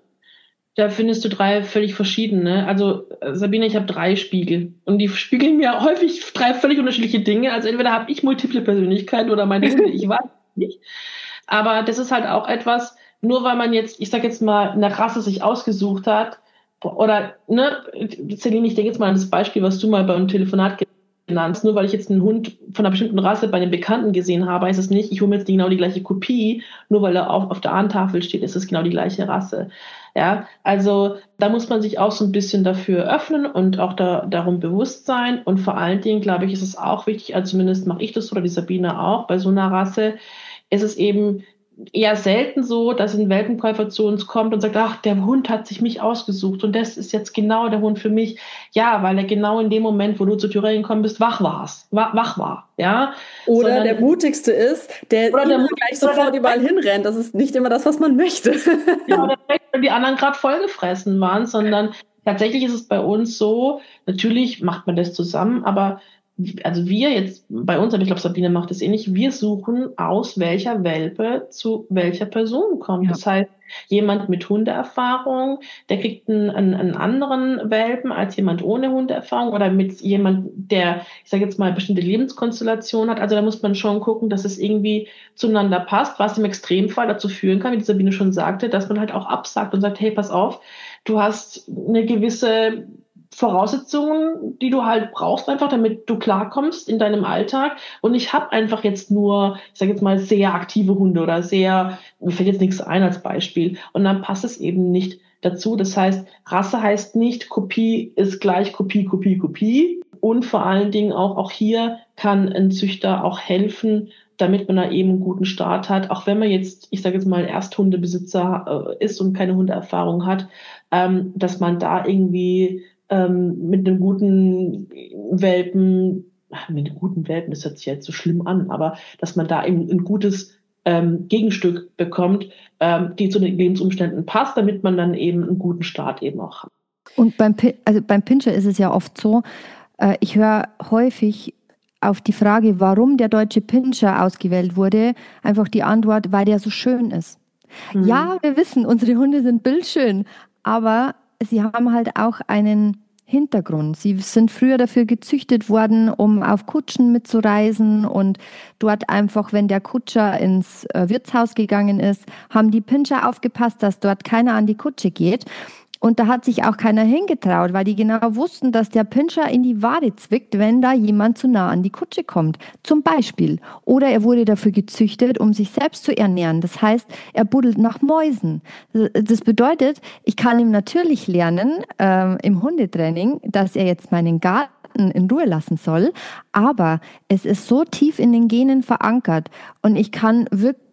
Da findest du drei völlig verschiedene. Also Sabine, ich habe drei Spiegel. Und die spiegeln mir häufig drei völlig unterschiedliche Dinge. Also entweder habe ich multiple Persönlichkeiten oder meine Hunde, ich weiß nicht. Aber das ist halt auch etwas, nur weil man jetzt, ich sag jetzt mal, eine Rasse sich ausgesucht hat, oder, ne, Celine, ich denke jetzt mal an das Beispiel, was du mal beim Telefonat genannt hast, nur weil ich jetzt einen Hund von einer bestimmten Rasse bei einem Bekannten gesehen habe, heißt es nicht, ich hole mir jetzt genau die gleiche Kopie, nur weil er auch auf der Ahntafel steht, ist es genau die gleiche Rasse. Ja, also da muss man sich auch so ein bisschen dafür öffnen und auch da, darum bewusst sein. Und vor allen Dingen, glaube ich, ist es auch wichtig, also zumindest mache ich das so, oder die Sabine auch, bei so einer Rasse, ist es eben eher selten so, dass ein Welpenkäufer zu uns kommt und sagt, ach, der Hund hat sich mich ausgesucht und das ist jetzt genau der Hund für mich. Ja, weil er genau in dem Moment, wo du zur Tür reingekommen bist, wach warst, wach war, ja. Oder Sondern, der mutigste ist, der immer der gleich sofort überall hinrennt. Das ist nicht immer das, was man möchte. Ja, oder wenn die anderen gerade vollgefressen waren, sondern tatsächlich ist es bei uns so, natürlich macht man das zusammen, aber also wir jetzt, bei uns, aber ich glaube, Sabine macht es ähnlich, wir suchen aus, welcher Welpe zu welcher Person kommt. Ja. Das heißt, jemand mit Hundeerfahrung, der kriegt einen, einen, einen anderen Welpen als jemand ohne Hundeerfahrung oder mit jemand, der, ich sage jetzt mal, bestimmte Lebenskonstellation hat. Also da muss man schon gucken, dass es irgendwie zueinander passt, was im Extremfall dazu führen kann, wie die Sabine schon sagte, dass man halt auch absagt und sagt, hey, pass auf, du hast eine gewisse Voraussetzungen, die du halt brauchst, einfach damit du klarkommst in deinem Alltag. Und ich habe einfach jetzt nur, ich sage jetzt mal, sehr aktive Hunde oder sehr, mir fällt jetzt nichts ein als Beispiel. Und dann passt es eben nicht dazu. Das heißt, Rasse heißt nicht, Kopie ist gleich Kopie, Kopie, Kopie. Und vor allen Dingen auch, auch hier kann ein Züchter auch helfen, damit man da eben einen guten Start hat. Auch wenn man jetzt, ich sage jetzt mal, Ersthundebesitzer äh, ist und keine Hundeerfahrung hat, ähm, dass man da irgendwie ähm, mit einem guten Welpen, mit einem guten Welpen, das hört sich jetzt so schlimm an, aber dass man da eben ein gutes ähm, Gegenstück bekommt, ähm, die zu den Lebensumständen passt, damit man dann eben einen guten Start eben auch hat. Und beim, also beim Pinscher ist es ja oft so, äh, ich höre häufig auf die Frage, warum der deutsche Pinscher ausgewählt wurde, einfach die Antwort, weil der so schön ist. Mhm. Ja, wir wissen, unsere Hunde sind bildschön, aber sie haben halt auch einen Hintergrund. Sie sind früher dafür gezüchtet worden, um auf Kutschen mitzureisen und dort einfach, wenn der Kutscher ins Wirtshaus gegangen ist, haben die Pinscher aufgepasst, dass dort keiner an die Kutsche geht. Und da hat sich auch keiner hingetraut, weil die genau wussten, dass der Pinscher in die Wade zwickt, wenn da jemand zu nah an die Kutsche kommt. Zum Beispiel. Oder er wurde dafür gezüchtet, um sich selbst zu ernähren. Das heißt, er buddelt nach Mäusen. Das bedeutet, ich kann ihm natürlich lernen äh, im Hundetraining, dass er jetzt meinen Garten in Ruhe lassen soll. Aber es ist so tief in den Genen verankert und ich kann wirklich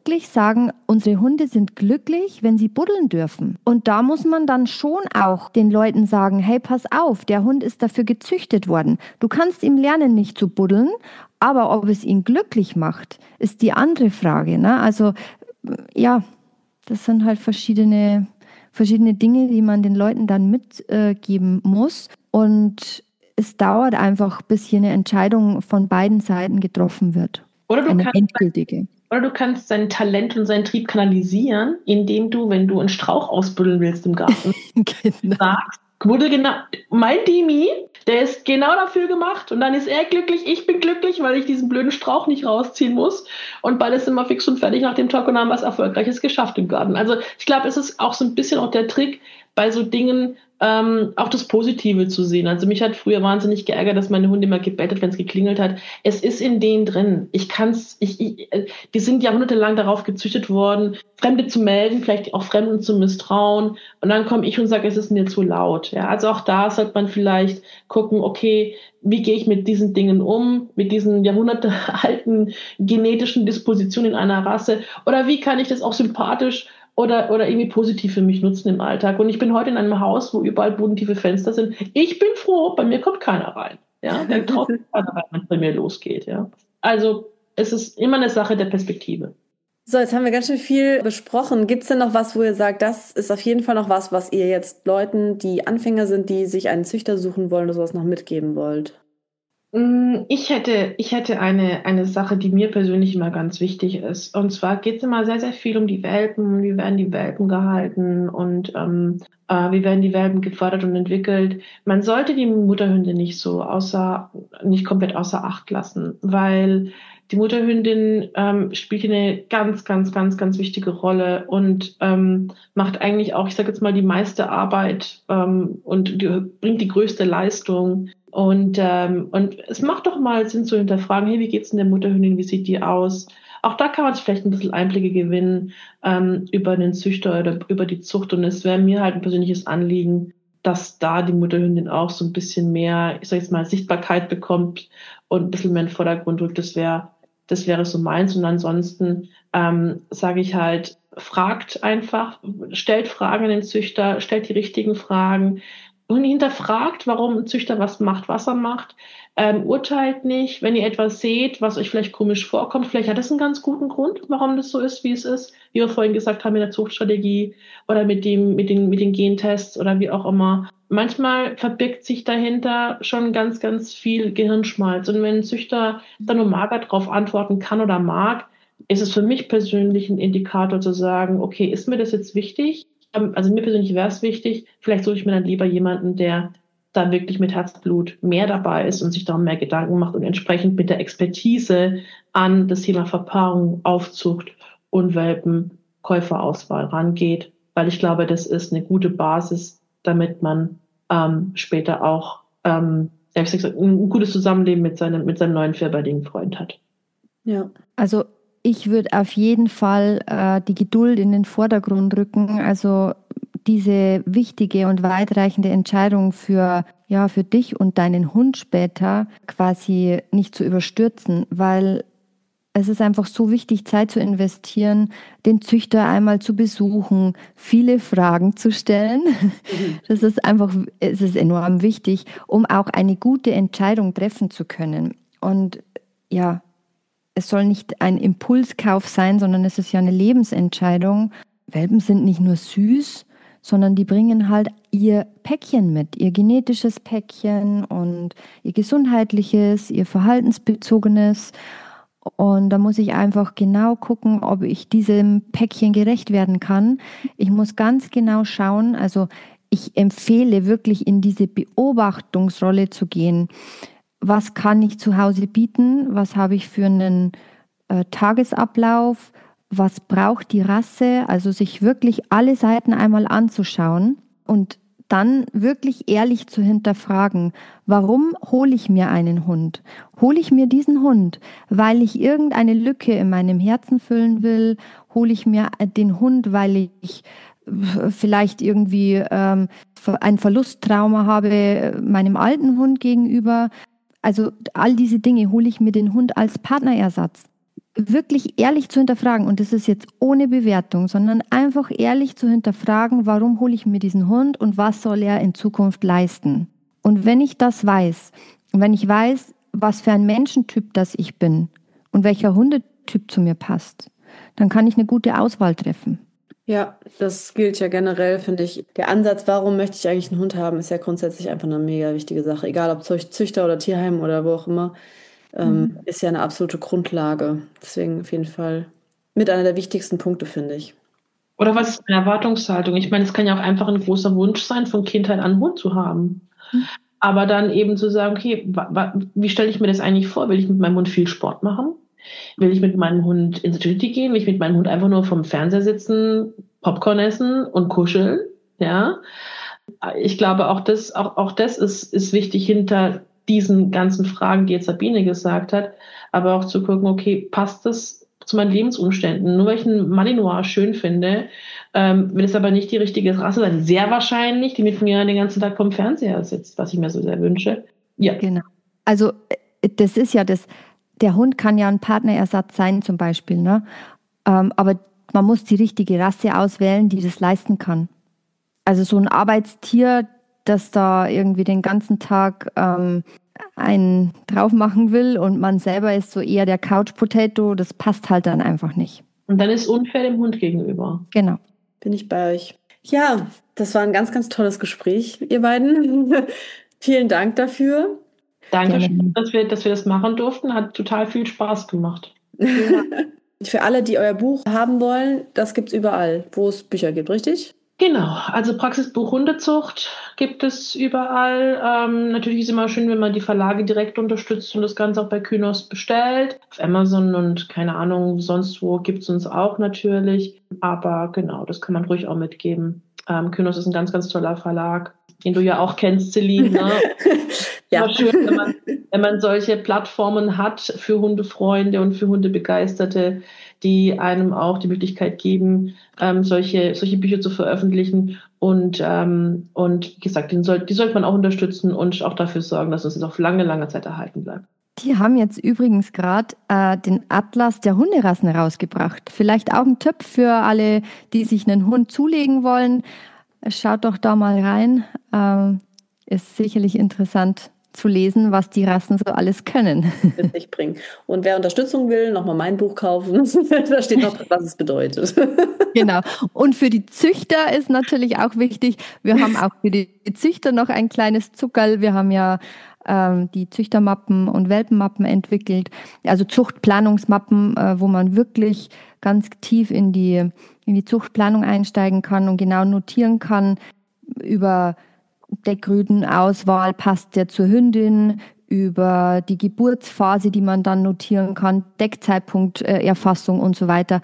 wirklich sagen, unsere Hunde sind glücklich, wenn sie buddeln dürfen. Und da muss man dann schon auch den Leuten sagen, hey, pass auf, der Hund ist dafür gezüchtet worden. Du kannst ihm lernen, nicht zu buddeln, aber ob es ihn glücklich macht, ist die andere Frage. Ne? Also ja, das sind halt verschiedene, verschiedene Dinge, die man den Leuten dann mitgeben äh, muss. Und es dauert einfach, bis hier eine Entscheidung von beiden Seiten getroffen wird. Oder du eine kannst, endgültige. Oder du kannst sein Talent und seinen Trieb kanalisieren, indem du, wenn du einen Strauch ausbuddeln willst im Garten, genau. sagst, wurde genau, mein Dimi, der ist genau dafür gemacht und dann ist er glücklich, ich bin glücklich, weil ich diesen blöden Strauch nicht rausziehen muss und beide sind mal fix und fertig nach dem Tag und haben was Erfolgreiches geschafft im Garten. Also ich glaube, es ist auch so ein bisschen auch der Trick, bei so Dingen ähm, auch das Positive zu sehen. Also mich hat früher wahnsinnig geärgert, dass meine Hunde immer gebellt hat, wenn es geklingelt hat. Es ist in denen drin. Ich kann's, ich, ich, die sind jahrhundertelang darauf gezüchtet worden, Fremde zu melden, vielleicht auch Fremden zu misstrauen. Und dann komme ich und sage, es ist mir zu laut. Ja, also auch da sollte man vielleicht gucken, okay, wie gehe ich mit diesen Dingen um, mit diesen jahrhundertealten genetischen Dispositionen in einer Rasse? Oder wie kann ich das auch sympathisch oder, oder irgendwie positiv für mich nutzen im Alltag? Und ich bin heute in einem Haus, wo überall bodentiefe Fenster sind. Ich bin froh, bei mir kommt keiner rein. Ja, der traut keiner rein, wenn es bei mir losgeht. Ja, also es ist immer eine Sache der Perspektive. So, jetzt haben wir ganz schön viel besprochen. Gibt es denn noch was, wo ihr sagt, das ist auf jeden Fall noch was, was ihr jetzt Leuten, die Anfänger sind, die sich einen Züchter suchen wollen oder sowas, noch mitgeben wollt? Ich hätte, ich hätte eine, eine Sache, die mir persönlich immer ganz wichtig ist. Und zwar geht es immer sehr, sehr viel um die Welpen. Wie werden die Welpen gehalten und ähm, äh, wie werden die Welpen gefördert und entwickelt? Man sollte die Mutterhünde nicht so außer, nicht komplett außer Acht lassen, weil die Mutterhündin ähm, spielt eine ganz, ganz, ganz, ganz wichtige Rolle und ähm, macht eigentlich auch, ich sage jetzt mal, die meiste Arbeit ähm, und die, bringt die größte Leistung. Und, ähm, und es macht doch mal Sinn zu hinterfragen, hey, wie geht's denn der Mutterhündin, wie sieht die aus? Auch da kann man vielleicht ein bisschen Einblicke gewinnen ähm, über den Züchter oder über die Zucht. Und es wäre mir halt ein persönliches Anliegen, dass da die Mutterhündin auch so ein bisschen mehr, ich sage jetzt mal, Sichtbarkeit bekommt und ein bisschen mehr in den Vordergrund rückt. Das wäre das wäre so meins. Und ansonsten ähm, sage ich halt, fragt einfach, stellt Fragen an den Züchter, stellt die richtigen Fragen und hinterfragt, warum ein Züchter was macht, was er macht. Ähm, urteilt nicht, wenn ihr etwas seht, was euch vielleicht komisch vorkommt. Vielleicht hat es einen ganz guten Grund, warum das so ist, wie es ist. Wie wir vorhin gesagt haben, mit der Zuchtstrategie oder mit dem, mit den, mit den Gentests oder wie auch immer. Manchmal verbirgt sich dahinter schon ganz, ganz viel Gehirnschmalz. Und wenn ein Züchter dann nur mager darauf antworten kann oder mag, ist es für mich persönlich ein Indikator zu sagen, okay, ist mir das jetzt wichtig? Also mir persönlich wäre es wichtig, vielleicht suche ich mir dann lieber jemanden, der da wirklich mit Herzblut mehr dabei ist und sich darum mehr Gedanken macht und entsprechend mit der Expertise an das Thema Verpaarung, Aufzucht und Welpenkäuferauswahl rangeht, weil ich glaube, das ist eine gute Basis, damit man ähm, später auch ähm, ein gutes Zusammenleben mit seinem, mit seinem neuen vierbeinigen Freund hat. Ja, also ich würde auf jeden Fall äh, die Geduld in den Vordergrund rücken, also diese wichtige und weitreichende Entscheidung für, ja, für dich und deinen Hund später quasi nicht zu überstürzen, weil es ist einfach so wichtig, Zeit zu investieren, den Züchter einmal zu besuchen, viele Fragen zu stellen. Das ist einfach, es ist enorm wichtig, um auch eine gute Entscheidung treffen zu können. Und ja, es soll nicht ein Impulskauf sein, sondern es ist ja eine Lebensentscheidung. Welpen sind nicht nur süß, sondern die bringen halt ihr Päckchen mit, ihr genetisches Päckchen und ihr gesundheitliches, ihr verhaltensbezogenes. Und da muss ich einfach genau gucken, ob ich diesem Päckchen gerecht werden kann. Ich muss ganz genau schauen, also ich empfehle wirklich in diese Beobachtungsrolle zu gehen. Was kann ich zu Hause bieten? Was habe ich für einen äh, Tagesablauf? Was braucht die Rasse? Also sich wirklich alle Seiten einmal anzuschauen und dann wirklich ehrlich zu hinterfragen, warum hole ich mir einen Hund? Hole ich mir diesen Hund, weil ich irgendeine Lücke in meinem Herzen füllen will? Hole ich mir den Hund, weil ich vielleicht irgendwie ähm, ein Verlusttrauma habe meinem alten Hund gegenüber? Also all diese Dinge, hole ich mir den Hund als Partnerersatz. wirklich ehrlich zu hinterfragen, und das ist jetzt ohne Bewertung, sondern einfach ehrlich zu hinterfragen, warum hole ich mir diesen Hund und was soll er in Zukunft leisten? Und wenn ich das weiß, und wenn ich weiß, was für ein Menschentyp das ich bin und welcher Hundetyp zu mir passt, dann kann ich eine gute Auswahl treffen. Ja, das gilt ja generell, finde ich. Der Ansatz, warum möchte ich eigentlich einen Hund haben, ist ja grundsätzlich einfach eine mega wichtige Sache. Egal ob Züch- Züchter oder Tierheim oder wo auch immer, ähm, Mhm. ist ja eine absolute Grundlage. Deswegen auf jeden Fall mit einer der wichtigsten Punkte, finde ich. Oder was ist eine Erwartungshaltung? Ich meine, es kann ja auch einfach ein großer Wunsch sein, von Kindheit an einen Hund zu haben. Mhm. Aber dann eben zu sagen, okay, wa- wa- wie stelle ich mir das eigentlich vor? Will ich mit meinem Hund viel Sport machen? Will ich mit meinem Hund ins Agility gehen? Will ich mit meinem Hund einfach nur vom Fernseher sitzen, Popcorn essen und kuscheln? Ja. Ich glaube, auch das, auch, auch das ist, ist wichtig hinter diesen ganzen Fragen, die jetzt Sabine gesagt hat, aber auch zu gucken, okay, passt das zu meinen Lebensumständen? Nur weil ich einen Malinois schön finde, ähm, will es aber nicht die richtige Rasse sein. Sehr wahrscheinlich, die mit mir den ganzen Tag vom Fernseher sitzt, was ich mir so sehr wünsche. Ja. Genau. Also äh, das ist ja das, der Hund kann ja ein Partnerersatz sein zum Beispiel, ne? Ähm, aber man muss die richtige Rasse auswählen, die das leisten kann. Also so ein Arbeitstier, das da irgendwie den ganzen Tag ähm, einen drauf machen will und man selber ist so eher der Couch-Potato, das passt halt dann einfach nicht. Und dann ist unfair dem Hund gegenüber. Genau. Bin ich bei euch. Ja, das war ein ganz, ganz tolles Gespräch, ihr beiden. Vielen Dank dafür. Danke, Gerne. dass wir, dass wir das machen durften. Hat total viel Spaß gemacht. Für alle, die euer Buch haben wollen, das gibt es überall, wo es Bücher gibt, richtig? Genau, also Praxisbuch Hundezucht gibt es überall. Ähm, natürlich ist es immer schön, wenn man die Verlage direkt unterstützt und das Ganze auch bei Kynos bestellt. Auf Amazon und keine Ahnung, sonst wo gibt es uns auch natürlich. Aber genau, das kann man ruhig auch mitgeben. Ähm, Kynos ist ein ganz, ganz toller Verlag, den du ja auch kennst, Celine. Ne? Ja. Immer schön, wenn man, wenn man solche Plattformen hat für Hundefreunde und für Hundebegeisterte, die einem auch die Möglichkeit geben, ähm, solche, solche Bücher zu veröffentlichen. Und, ähm, und wie gesagt, den soll, die sollte man auch unterstützen und auch dafür sorgen, dass uns das auf lange, lange Zeit erhalten bleibt. Die haben jetzt übrigens gerade äh, den Atlas der Hunderassen rausgebracht. Vielleicht auch ein Tipp für alle, die sich einen Hund zulegen wollen. Schaut doch da mal rein. Ähm, ist sicherlich interessant zu lesen, was die Rassen so alles können. Mit sich bringen. Und wer Unterstützung will, nochmal mein Buch kaufen. Da steht noch drin, was es bedeutet. Genau. Und für die Züchter ist natürlich auch wichtig, wir haben auch für die Züchter noch ein kleines Zuckerl. Wir haben ja ähm, die Züchtermappen und Welpenmappen entwickelt, also Zuchtplanungsmappen, äh, wo man wirklich ganz tief in die, in die Zuchtplanung einsteigen kann und genau notieren kann über Deckrüdenauswahl, passt der zur Hündin, über die Geburtsphase, die man dann notieren kann, Deckzeitpunkterfassung und so weiter.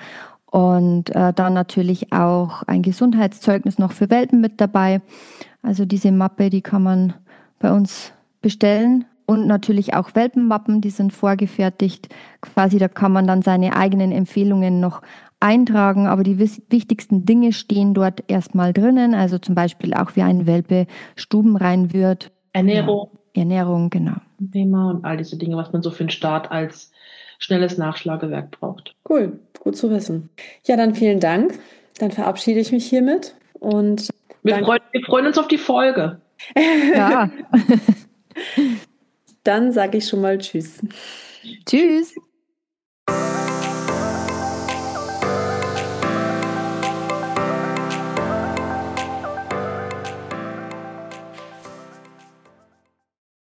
Und äh, dann natürlich auch ein Gesundheitszeugnis noch für Welpen mit dabei. Also diese Mappe, die kann man bei uns bestellen. Und natürlich auch Welpenmappen, die sind vorgefertigt. Quasi, da kann man dann seine eigenen Empfehlungen noch eintragen, aber die wichtigsten Dinge stehen dort erstmal drinnen, also zum Beispiel auch wie ein Welpe stubenrein wird. Ernährung. Ja, Ernährung, genau. Thema und all diese Dinge, was man so für den Start als schnelles Nachschlagewerk braucht. Cool, gut zu wissen. Ja, dann vielen Dank. Dann verabschiede ich mich hiermit und wir freuen, wir freuen uns auf die Folge. Ja. Dann sage ich schon mal Tschüss. Tschüss.